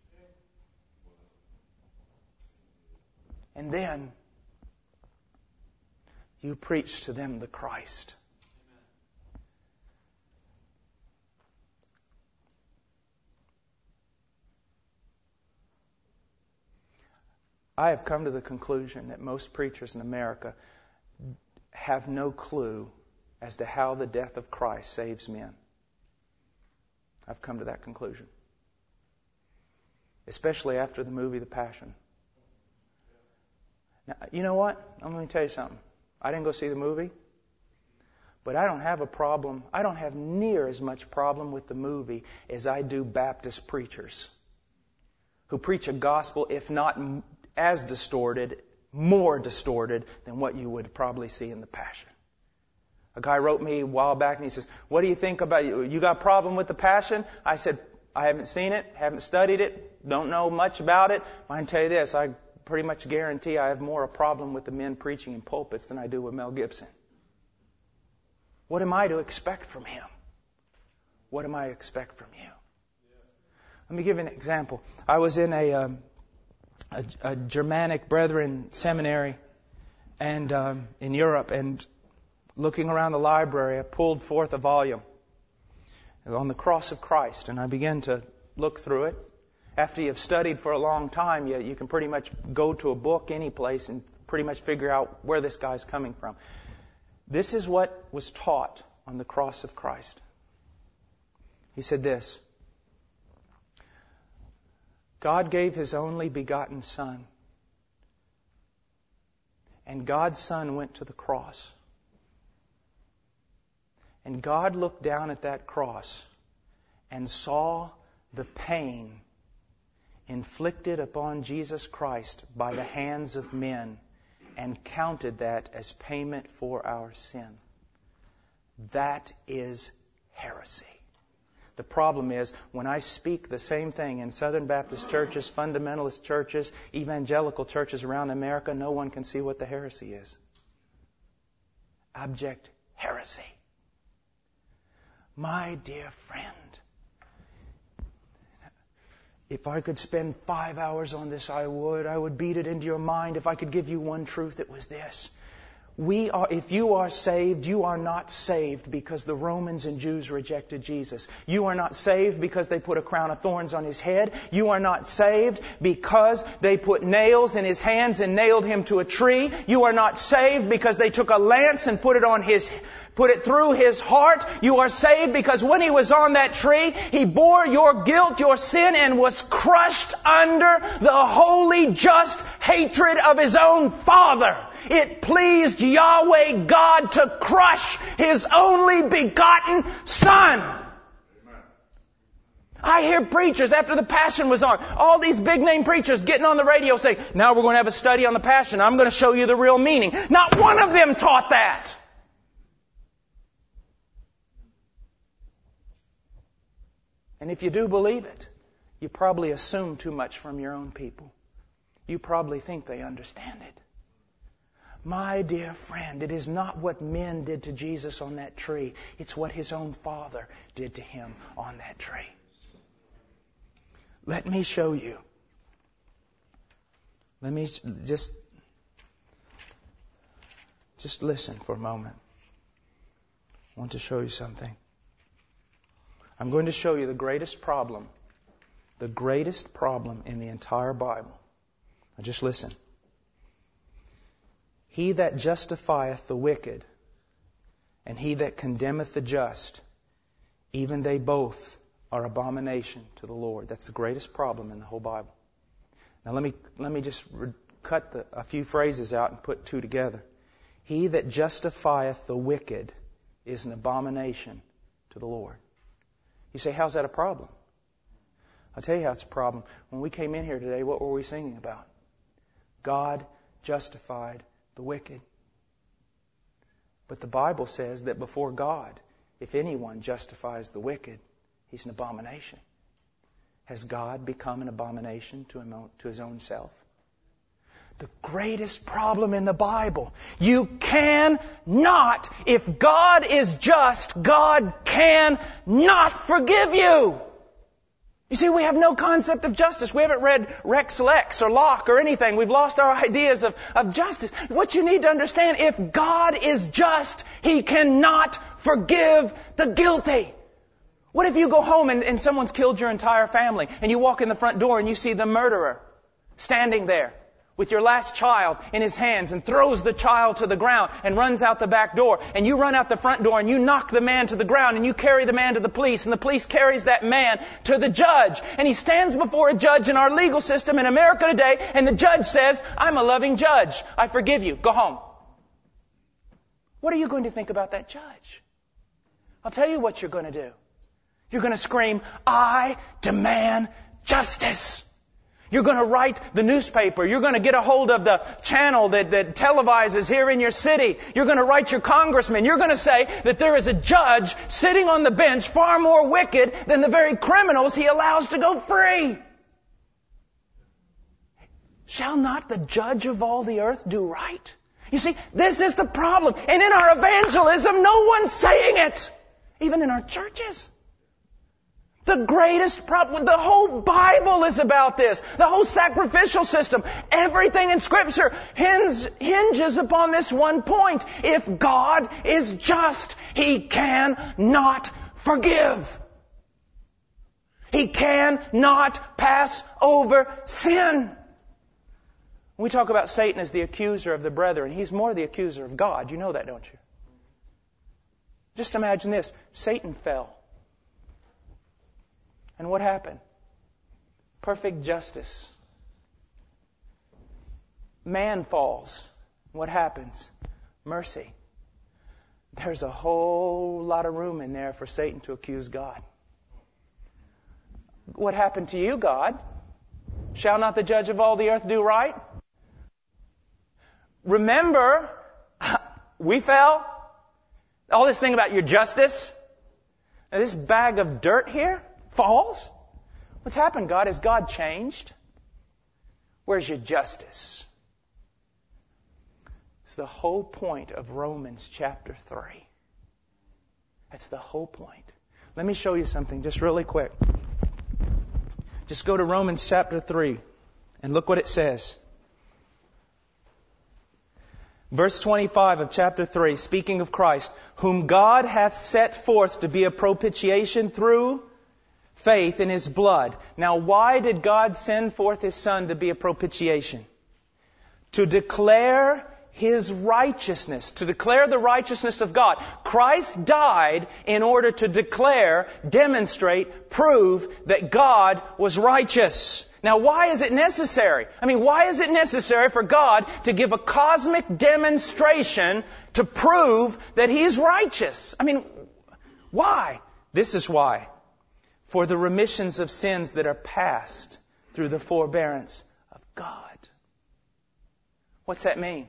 And then you preach to them the Christ. I have come to the conclusion that most preachers in America have no clue as to how the death of Christ saves men. I've come to that conclusion. Especially after the movie The Passion. Now, you know what? I'm going to tell you something. I didn't go see the movie, but I don't have a problem. I don't have near as much problem with the movie as I do Baptist preachers who preach a gospel, if not as distorted, more distorted than what you would probably see in The Passion. A guy wrote me a while back and he says, what do you think about, you You got a problem with The Passion? I said, I haven't seen it, haven't studied it, don't know much about it. I can tell you this, I pretty much guarantee I have more a problem with the men preaching in pulpits than I do with Mel Gibson. What am I to expect from him? What am I to expect from you? Let me give you an example. I was in a... Um, A, a Germanic Brethren seminary and um, in Europe, and looking around the library, I pulled forth a volume on the cross of Christ, and I began to look through it. After you've studied for a long time, you, you can pretty much go to a book any place and pretty much figure out where this guy's coming from. This is what was taught on the cross of Christ. He said this: God gave His only begotten Son. And God's Son went to the cross. And God looked down at that cross and saw the pain inflicted upon Jesus Christ by the hands of men and counted that as payment for our sin. That is heresy. The problem is, when I speak the same thing in Southern Baptist churches, fundamentalist churches, evangelical churches around America, no one can see what the heresy is. Abject heresy. My dear friend, If I could spend five hours on this, I would. I would beat it into your mind. If I could give you one truth, it was this. We are, if you are saved, you are not saved because the Romans and Jews rejected Jesus. You are not saved because they put a crown of thorns on His head. You are not saved because they put nails in His hands and nailed Him to a tree. You are not saved because they took a lance and put it on His Put it through His heart. You are saved because when He was on that tree, He bore your guilt, your sin, and was crushed under the holy, just hatred of His own Father. It pleased Yahweh God to crush His only begotten Son. I hear preachers, after the Passion was on, all these big name preachers getting on the radio saying, now we're going to have a study on the Passion. I'm going to show you the real meaning. Not one of them taught that. And if you do believe it, you probably assume too much from your own people. You probably think they understand it. My dear friend, it is not what men did to Jesus on that tree. It's what His own Father did to Him on that tree. Let me show you. Let me just, just listen for a moment. I want to show you something. I'm going to show you the greatest problem, the greatest problem in the entire Bible. Now just listen. He that justifieth the wicked, and he that condemneth the just, even they both are abomination to the Lord. That's the greatest problem in the whole Bible. Now let me let me just re- cut the, a few phrases out and put two together. He that justifieth the wicked is an abomination to the Lord. You say, how's that a problem? I'll tell you how it's a problem. When we came in here today, what were we singing about? God justified the wicked. But the Bible says that before God, if anyone justifies the wicked, he's an abomination. Has God become an abomination to him, to His own self? The greatest problem in the Bible. You cannot, if God is just, God cannot forgive you. You see, we have no concept of justice. We haven't read Rex Lex or Locke or anything. We've lost our ideas of, of justice. What you need to understand, if God is just, He cannot forgive the guilty. What if you go home and, and someone's killed your entire family, and you walk in the front door and you see the murderer standing there with your last child in his hands and throws the child to the ground and runs out the back door, and you run out the front door and you knock the man to the ground and you carry the man to the police, and the police carries that man to the judge, and he stands before a judge in our legal system in America today, and the judge says, I'm a loving judge. I forgive you. Go home. What are you going to think about that judge? I'll tell you what you're going to do. You're going to scream, I demand justice. You're going to write the newspaper. You're going to get a hold of the channel that, that televises here in your city. You're going to write your congressman. You're going to say that there is a judge sitting on the bench far more wicked than the very criminals he allows to go free. Shall not the judge of all the earth do right? You see, this is the problem. And in our evangelism, no one's saying it. Even in our churches. The greatest problem, the whole Bible is about this. The whole sacrificial system, everything in Scripture hinges, hinges upon this one point. If God is just, He cannot forgive. He cannot pass over sin. We talk about Satan as the accuser of the brethren. He's more the accuser of God. You know that, don't you? Just imagine this. Satan fell. And what happened? Perfect justice. Man falls. What happens? Mercy. There's a whole lot of room in there for Satan to accuse God. What happened to you, God? Shall not the judge of all the earth do right? Remember, we fell. All this thing about your justice. Now, this bag of dirt here falls? What's happened, God? Has God changed? Where's your justice? It's the whole point of Romans chapter three. That's the whole point. Let me show you something just really quick. Just go to Romans chapter three and look what it says. Verse twenty-five of chapter three, speaking of Christ, whom God hath set forth to be a propitiation through faith in His blood. Now, why did God send forth His Son to be a propitiation? To declare His righteousness, to declare the righteousness of God. Christ died in order to declare, demonstrate, prove that God was righteous. Now, why is it necessary? I mean, why is it necessary for God to give a cosmic demonstration to prove that He is righteous? I mean, why? This is why. For the remissions of sins that are past through the forbearance of God. What's that mean?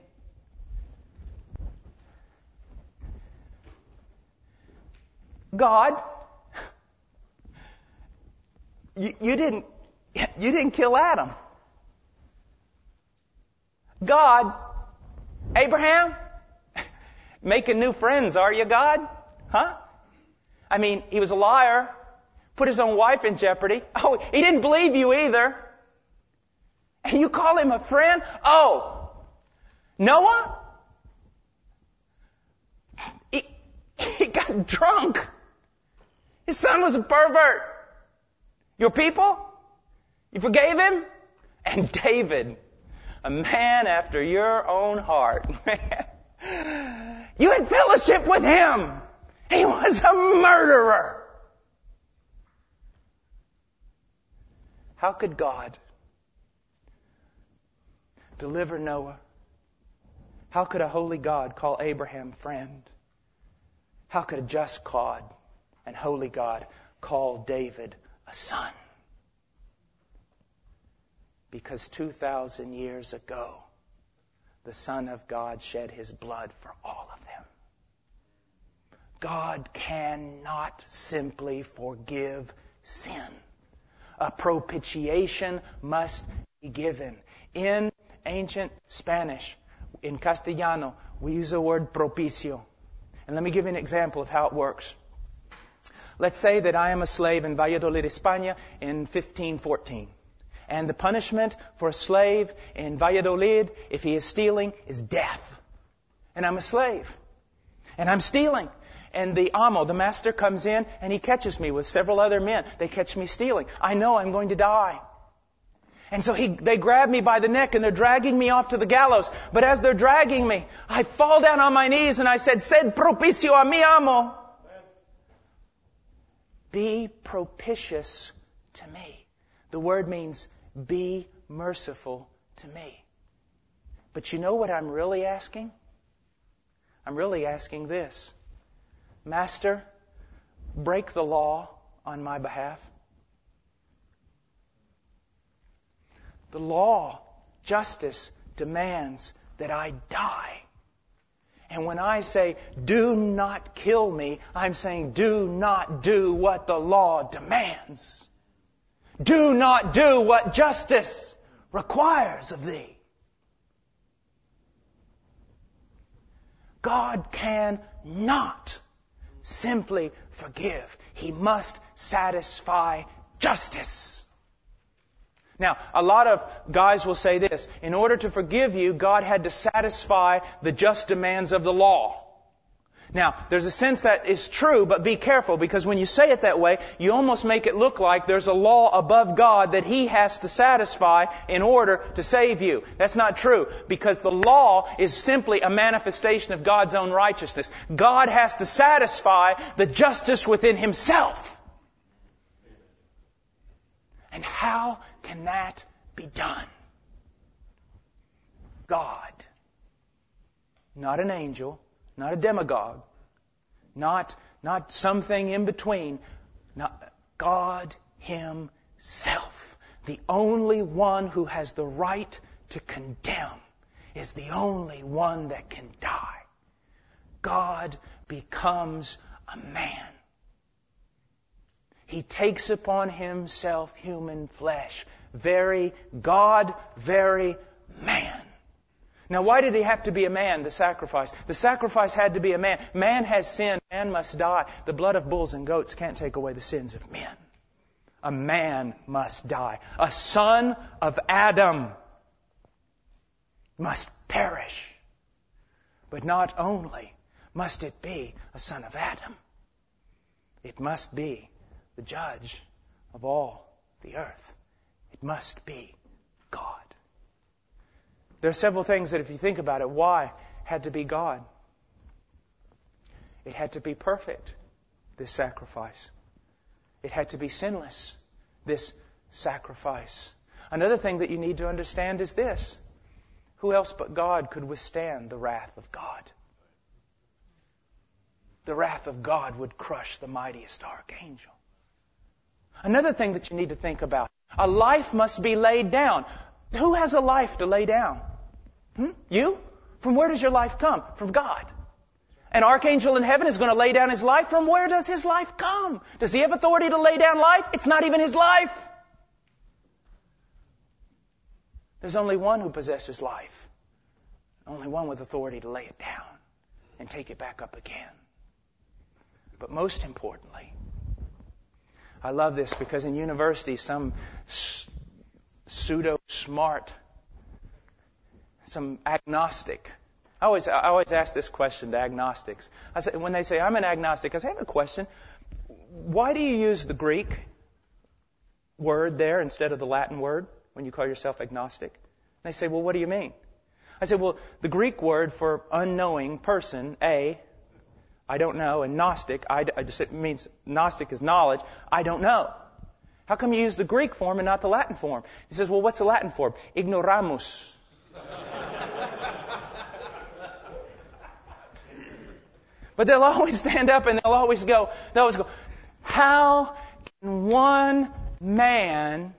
God, you, you didn't You didn't kill Adam. God, Abraham, making new friends, are you, God? Huh? I mean, he was a liar, put his own wife in jeopardy. Oh, he didn't believe you either. And you call him a friend? Oh, Noah? He, he got drunk. His son was a pervert. Your people? You forgave him? And David, a man after your own heart. You had fellowship with him. He was a murderer. How could God deliver Noah? How could a holy God call Abraham friend? How could a just God and holy God call David a son? Because two thousand years ago, the Son of God shed His blood for all of them. God cannot simply forgive sin. A propitiation must be given. In ancient Spanish, in Castellano, we use the word propicio. And let me give you an example of how it works. Let's say that I am a slave in Valladolid, España in fifteen fourteen. And the punishment for a slave in Valladolid, if he is stealing, is death. And I'm a slave. And I'm stealing. And the amo, the master, comes in and he catches me with several other men. They catch me stealing. I know I'm going to die. And so he, they grab me by the neck and they're dragging me off to the gallows. But as they're dragging me, I fall down on my knees and I said, "Sed propicio a mi amo." Be propitious to me. The word means be merciful to me. But you know what I'm really asking? I'm really asking this. Master, break the law on my behalf. The law, justice, demands that I die. And when I say, do not kill me, I'm saying, do not do what the law demands. Do not do what justice requires of thee. God cannot simply forgive. He must satisfy justice. Now, a lot of guys will say this. In order to forgive you, God had to satisfy the just demands of the law. Now, there's a sense that is true, but be careful, because when you say it that way, you almost make it look like there's a law above God that He has to satisfy in order to save you. That's not true, because the law is simply a manifestation of God's own righteousness. God has to satisfy the justice within Himself. And how can that be done? God, not an angel, not a demagogue, not, not something in between, not God Himself, the only one who has the right to condemn, is the only one that can die. God becomes a man. He takes upon Himself human flesh. Very God, very man. Now, why did He have to be a man, the sacrifice? The sacrifice had to be a man. Man has sinned. Man must die. The blood of bulls and goats can't take away the sins of men. A man must die. A son of Adam must perish. But not only must it be a son of Adam, it must be the judge of all the earth. It must be God. There are several things that, if you think about it, why had to be God? It had to be perfect, this sacrifice. It had to be sinless, this sacrifice. Another thing that you need to understand is this. Who else but God could withstand the wrath of God? The wrath of God would crush the mightiest archangel. Another thing that you need to think about. A life must be laid down. Who has a life to lay down? Hmm? You? From where does your life come? From God. An archangel in heaven is going to lay down his life. From where does his life come? Does he have authority to lay down life? It's not even his life. There's only one who possesses life. Only one with authority to lay it down and take it back up again. But most importantly, I love this because in university, some pseudo-smart, some agnostic, I always, I always ask this question to agnostics. I say, when they say, I'm an agnostic, I say, I have a question. Why do you use the Greek word there instead of the Latin word when you call yourself agnostic? And they say, well, what do you mean? I say, well, the Greek word for unknowing person, a, I don't know, and gnostic, I, I just, it means gnostic is knowledge, I don't know. How come you use the Greek form and not the Latin form? He says, well, what's the Latin form? Ignoramus. But they'll always stand up and they'll always go, they'll always go, how can one man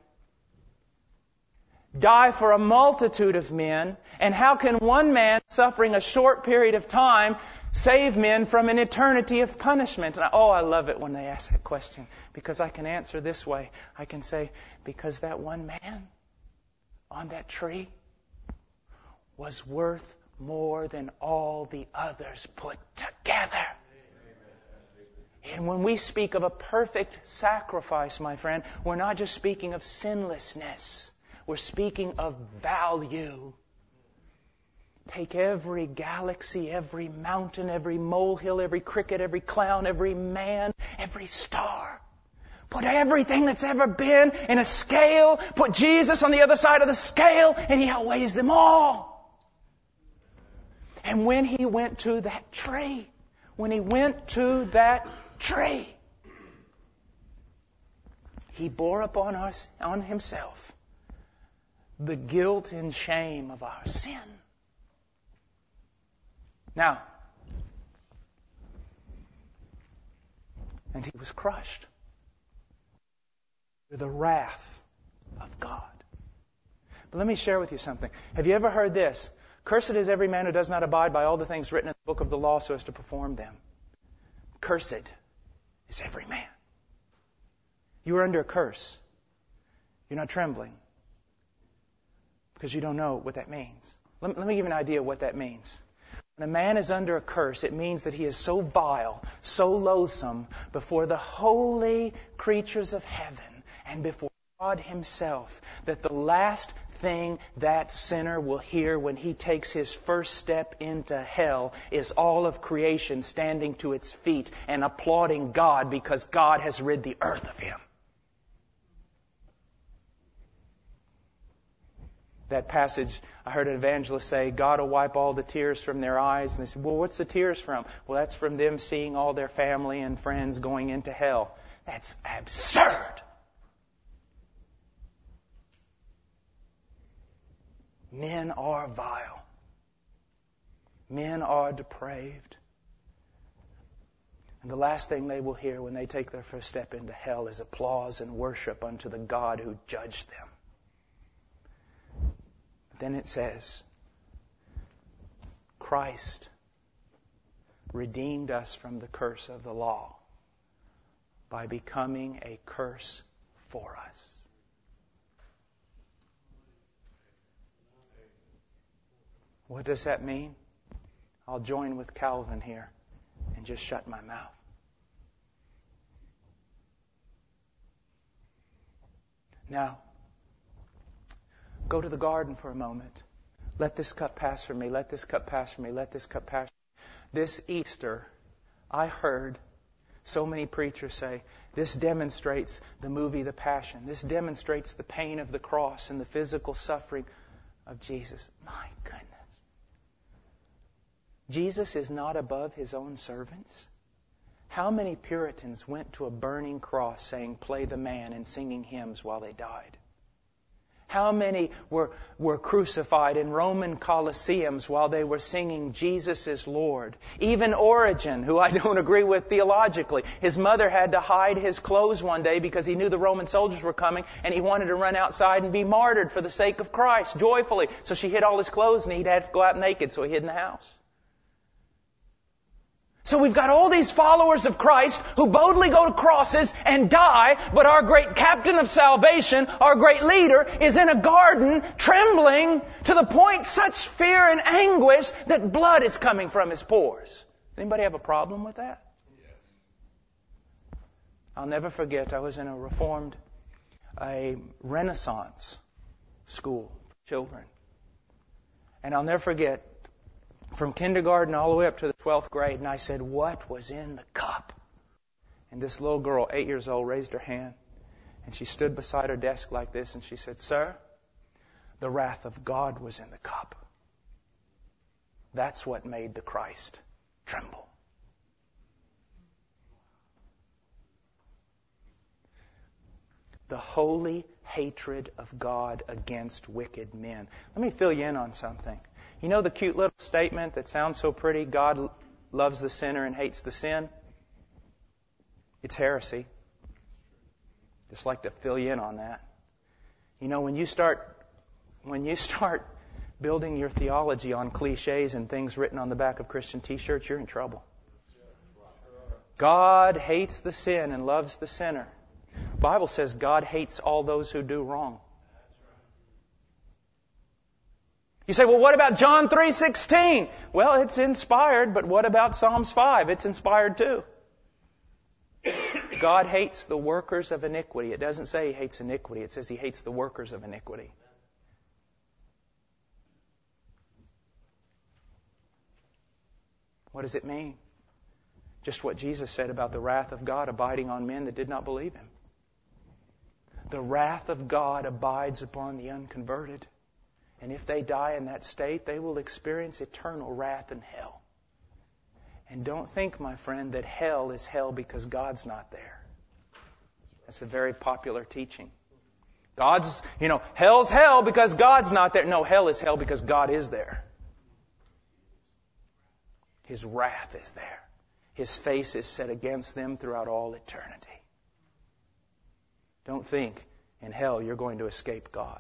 die for a multitude of men? And how can one man, suffering a short period of time, save men from an eternity of punishment? And I, oh, I love it when they ask that question, because I can answer this way. I can say, because that one man on that tree was worth more than all the others put together. And when we speak of a perfect sacrifice, my friend, we're not just speaking of sinlessness. We're speaking of value. Take every galaxy, every mountain, every molehill, every cricket, every clown, every man, every star. Put everything that's ever been in a scale. Put Jesus on the other side of the scale, and He outweighs them all. And when He went to that tree, when He went to that tree, He bore upon us, on Himself, the guilt and shame of our sin. Now, and He was crushed with the wrath of God. But let me share with you something. Have you ever heard this? Cursed is every man who does not abide by all the things written in the book of the law so as to perform them. Cursed is every man. You are under a curse. You're not trembling because you don't know what that means. Let, let me give you an idea of what that means. When a man is under a curse, it means that he is so vile, so loathsome before the holy creatures of heaven and before God Himself that the last thing that sinner will hear when he takes his first step into hell is all of creation standing to its feet and applauding God because God has rid the earth of him. That passage, I heard an evangelist say, God will wipe all the tears from their eyes. And they said, well, what's the tears from? Well, that's from them seeing all their family and friends going into hell. That's absurd. Men are vile. Men are depraved. And the last thing they will hear when they take their first step into hell is applause and worship unto the God who judged them. Then it says, Christ redeemed us from the curse of the law by becoming a curse for us. What does that mean? I'll join with Calvin here and just shut my mouth. Now, go to the garden for a moment. Let this cup pass from me. Let this cup pass from me. Let this cup pass from me. This Easter, I heard so many preachers say, this demonstrates the movie The Passion. This demonstrates the pain of the cross and the physical suffering of Jesus. My goodness. Jesus is not above His own servants. How many Puritans went to a burning cross saying, play the man, and singing hymns while they died? How many were, were crucified in Roman Colosseums while they were singing, Jesus is Lord? Even Origen, who I don't agree with theologically, his mother had to hide his clothes one day because he knew the Roman soldiers were coming and he wanted to run outside and be martyred for the sake of Christ, joyfully. So she hid all his clothes and he'd have to go out naked, so he hid in the house. So we've got all these followers of Christ who boldly go to crosses and die, but our great captain of salvation, our great leader, is in a garden trembling to the point such fear and anguish that blood is coming from his pores. Anybody have a problem with that? Yes. I'll never forget, I was in a Reformed, a Renaissance school for children. And I'll never forget, from kindergarten all the way up to the twelfth grade, and I said, what was in the cup? And this little girl, eight years old, raised her hand, and she stood beside her desk like this, and she said, sir, the wrath of God was in the cup. That's what made the Christ tremble. The holy hatred of God against wicked men. Let me fill you in on something. You know the cute little statement that sounds so pretty, God loves the sinner and hates the sin? It's heresy. Just like to fill you in on that. You know, when you start, when you start building your theology on cliches and things written on the back of Christian t-shirts, you're in trouble. God hates the sin and loves the sinner. The Bible says God hates all those who do wrong. You say, well, what about John three sixteen? Well, it's inspired, but what about Psalms five? It's inspired too. God hates the workers of iniquity. It doesn't say He hates iniquity. It says He hates the workers of iniquity. What does it mean? Just what Jesus said about the wrath of God abiding on men that did not believe Him. The wrath of God abides upon the unconverted. And if they die in that state, they will experience eternal wrath in hell. And don't think, my friend, that hell is hell because God's not there. That's a very popular teaching. God's, you know, hell's hell because God's not there. No, hell is hell because God is there. His wrath is there. His face is set against them throughout all eternity. Don't think in hell you're going to escape God.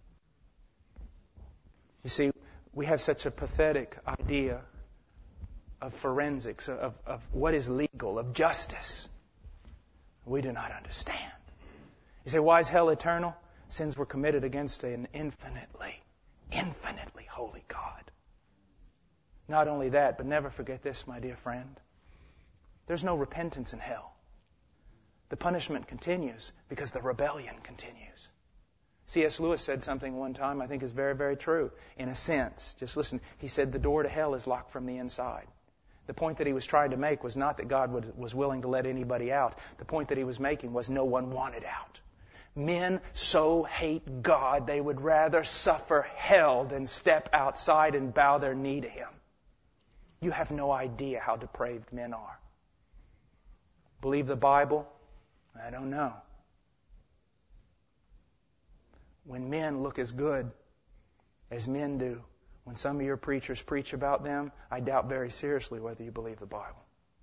You see, we have such a pathetic idea of forensics, of, of what is legal, of justice. We do not understand. You say, why is hell eternal? Sins were committed against an infinitely, infinitely holy God. Not only that, but never forget this, my dear friend. There's no repentance in hell. The punishment continues because the rebellion continues. C S Lewis said something one time I think is very, very true. In a sense, just listen, he said the door to hell is locked from the inside. The point that he was trying to make was not that God would, was willing to let anybody out. The point that he was making was no one wanted out. Men so hate God they would rather suffer hell than step outside and bow their knee to Him. You have no idea how depraved men are. Believe the Bible? I don't know. When men look as good as men do, when some of your preachers preach about them, I doubt very seriously whether you believe the Bible.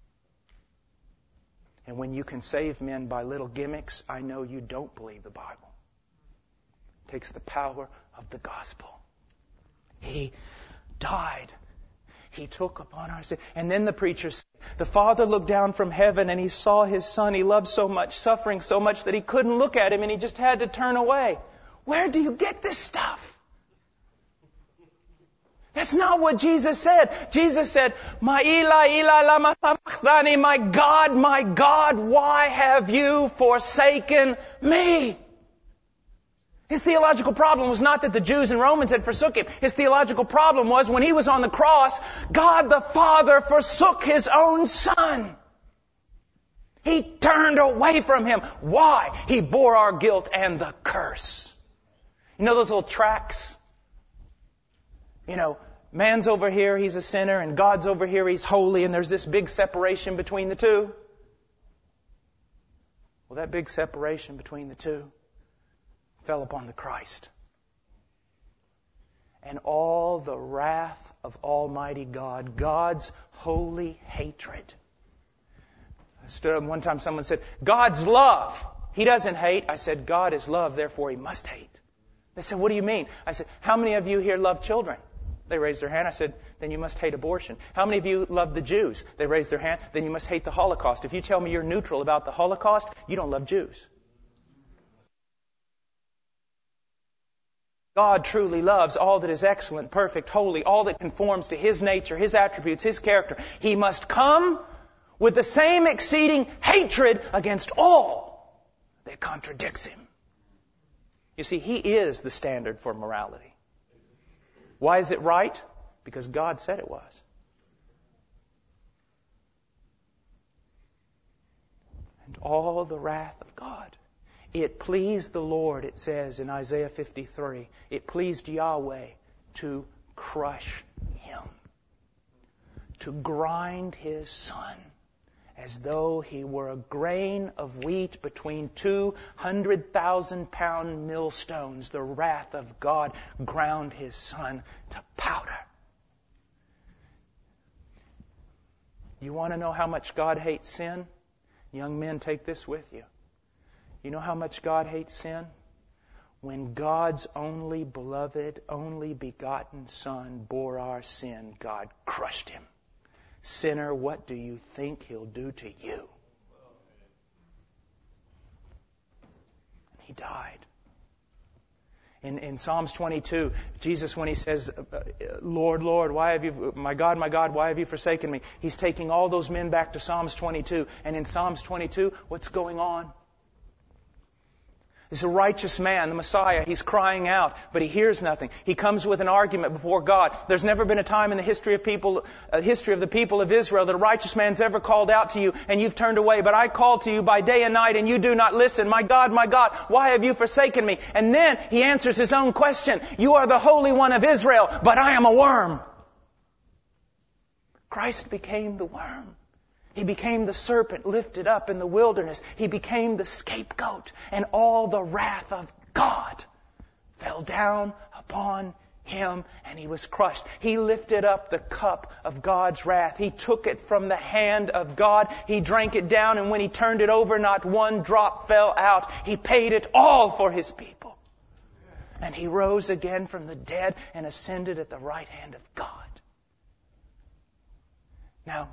And when you can save men by little gimmicks, I know you don't believe the Bible. It takes the power of the gospel. He died. He took upon our sin. And then the preacher said, the Father looked down from heaven and He saw His Son He loved so much, suffering so much that He couldn't look at Him and He just had to turn away. Where do you get this stuff? That's not what Jesus said. Jesus said, My Eli, Eli, lama sabachthani, my God, my God, why have you forsaken me? His theological problem was not that the Jews and Romans had forsook Him. His theological problem was when He was on the cross, God the Father forsook His own Son. He turned away from Him. Why? He bore our guilt and the curse. You know those little tracts? You know, man's over here, he's a sinner, and God's over here, He's holy, and there's this big separation between the two. Well, that big separation between the two fell upon the Christ. And all the wrath of Almighty God, God's holy hatred. I stood up one time, someone said, God's love. He doesn't hate. I said, God is love, therefore He must hate. They said, what do you mean? I said, how many of you here love children? They raised their hand. I said, then you must hate abortion. How many of you love the Jews? They raised their hand. Then you must hate the Holocaust. If you tell me you're neutral about the Holocaust, you don't love Jews. God truly loves all that is excellent, perfect, holy, all that conforms to His nature, His attributes, His character. He must come with the same exceeding hatred against all that contradicts Him. You see, He is the standard for morality. Why is it right? Because God said it was. And all the wrath of God. It pleased the Lord, it says in Isaiah fifty-three, it pleased Yahweh to crush Him, to grind His Son, as though He were a grain of wheat between two hundred thousand pound millstones. The wrath of God ground His Son to powder. You want to know how much God hates sin? Young men, take this with you. You know how much God hates sin? When God's only beloved, only begotten Son bore our sin, God crushed Him. Sinner, what do you think He'll do to you? He died. In, in Psalms twenty-two, Jesus, when He says, Lord, Lord, why have you, my God, my God, why have you forsaken me? He's taking all those men back to Psalms twenty-two. And in Psalms twenty-two, what's going on? He's a righteous man, the Messiah. He's crying out, but he hears nothing. He comes with an argument before God. There's never been a time in the history of people, uh, history of the people of Israel that a righteous man's ever called out to you and you've turned away. But I call to you by day and night and you do not listen. My God, my God, why have you forsaken me? And then he answers his own question. You are the Holy One of Israel, but I am a worm. Christ became the worm. He became the serpent lifted up in the wilderness. He became the scapegoat. And all the wrath of God fell down upon Him and He was crushed. He lifted up the cup of God's wrath. He took it from the hand of God. He drank it down, and when He turned it over, not one drop fell out. He paid it all for His people. And He rose again from the dead and ascended at the right hand of God. Now,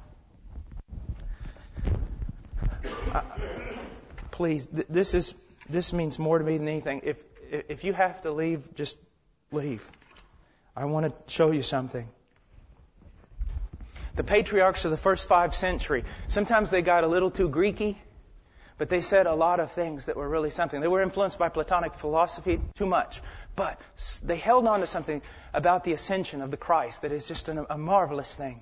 Uh, please, th- this is this means more to me than anything. If if you have to leave, just leave. I want to show you something. The patriarchs of the first five century, sometimes they got a little too Greeky, but they said a lot of things that were really something. They were influenced by Platonic philosophy too much, but they held on to something about the ascension of the Christ that is just an, a marvelous thing.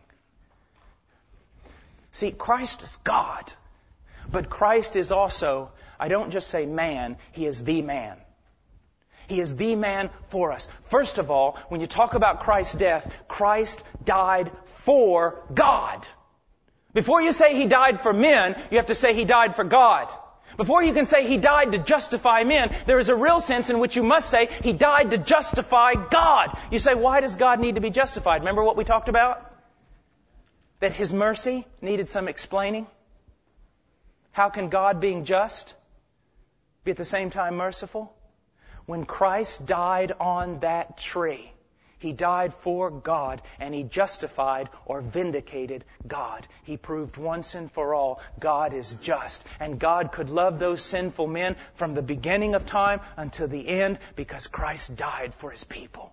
See, Christ is God. But Christ is also, I don't just say man, He is the man. He is the man for us. First of all, when you talk about Christ's death, Christ died for God. Before you say He died for men, you have to say He died for God. Before you can say He died to justify men, there is a real sense in which you must say He died to justify God. You say, why does God need to be justified? Remember what we talked about? That His mercy needed some explaining. How can God, being just, be at the same time merciful? When Christ died on that tree, He died for God, and He justified or vindicated God. He proved once and for all God is just. And God could love those sinful men from the beginning of time until the end because Christ died for His people.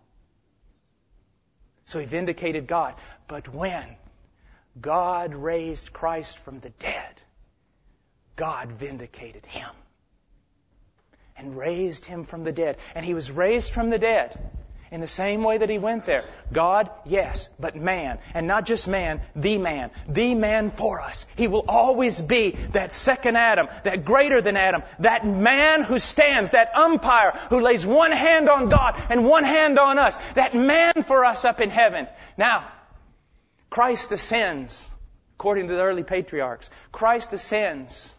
So He vindicated God. But when God raised Christ from the dead, God vindicated Him. and raised Him from the dead. And He was raised from the dead in the same way that He went there. God, yes, but man. And not just man, the man. The man for us. He will always be that second Adam, that greater than Adam, that man who stands, that umpire who lays one hand on God and one hand on us. That man for us up in heaven. Now, Christ ascends, according to the early patriarchs. Christ ascends.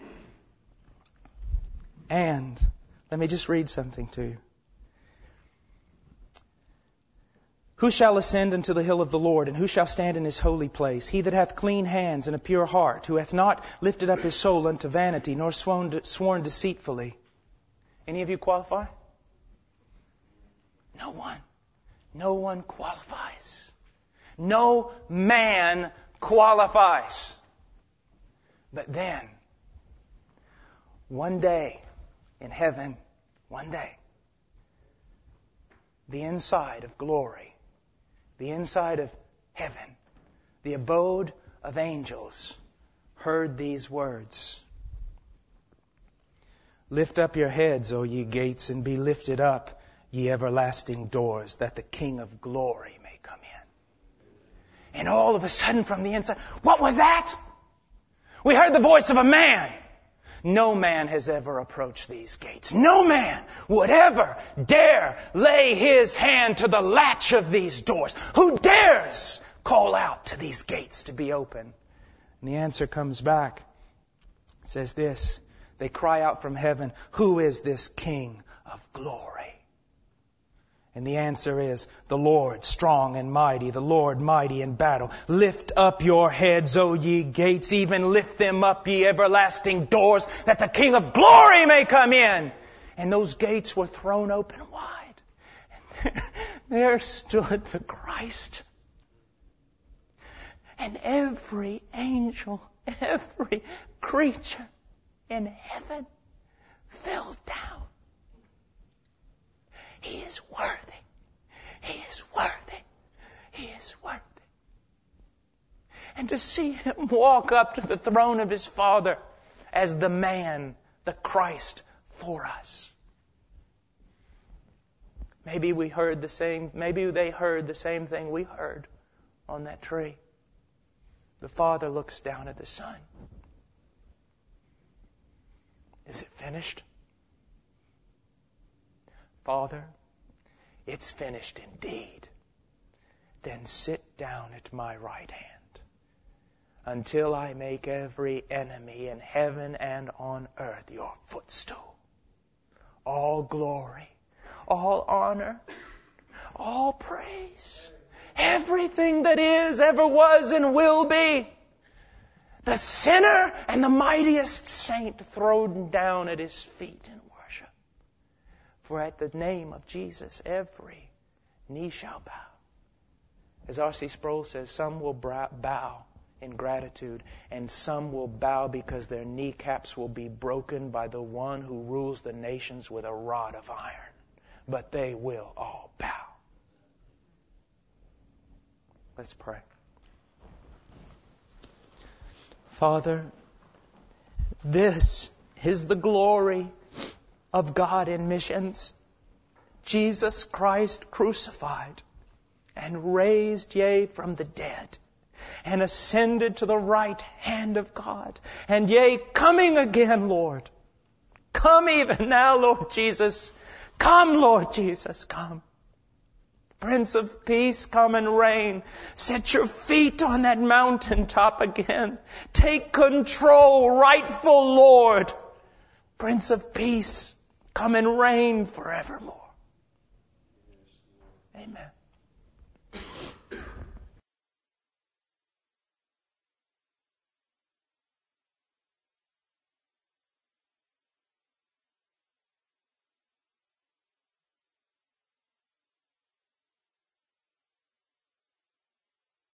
And, let me just read something to you. Who shall ascend into the hill of the Lord, and who shall stand in His holy place? He that hath clean hands and a pure heart, who hath not lifted up his soul unto vanity, nor sworn, sworn deceitfully. Any of you qualify? No one. No one qualifies. No man qualifies. But then, one day, in heaven, one day, the inside of glory, the inside of heaven, the abode of angels, heard these words. Lift up your heads, O ye gates, and be lifted up, ye everlasting doors, that the King of glory may come in. And all of a sudden from the inside, what was that? We heard the voice of a man. No man has ever approached these gates. No man would ever dare lay his hand to the latch of these doors. Who dares call out to these gates to be open? And the answer comes back. It says this. They cry out from heaven, who is this King of glory? And the answer is, the Lord strong and mighty, the Lord mighty in battle. Lift up your heads, O ye gates, even lift them up, ye everlasting doors, that the King of glory may come in. And those gates were thrown open wide. And there, there stood the Christ. And every angel, every creature in heaven fell down. He is worthy. He is worthy. He is worthy. And to see Him walk up to the throne of His Father as the man, the Christ for us. Maybe we heard the same, maybe they heard the same thing we heard on that tree. The Father looks down at the Son. Is it finished? Father, it's finished indeed. Then sit down at my right hand until I make every enemy in heaven and on earth your footstool. All glory, all honor, all praise, everything that is, ever was, and will be. The sinner and the mightiest saint thrown down at His feet in worship. For at the name of Jesus, every knee shall bow. As R C Sproul says, some will bow in gratitude, and some will bow because their kneecaps will be broken by the one who rules the nations with a rod of iron. But they will all bow. Let's pray. Father, this is the glory of God in missions. Jesus Christ crucified and raised, yea, from the dead, and ascended to the right hand of God, and yea, coming again, Lord. Come even now, Lord Jesus. Come, Lord Jesus, come. Prince of Peace, come and reign. Set your feet on that mountaintop again. Take control, rightful Lord. Prince of Peace, come and reign forevermore. Amen.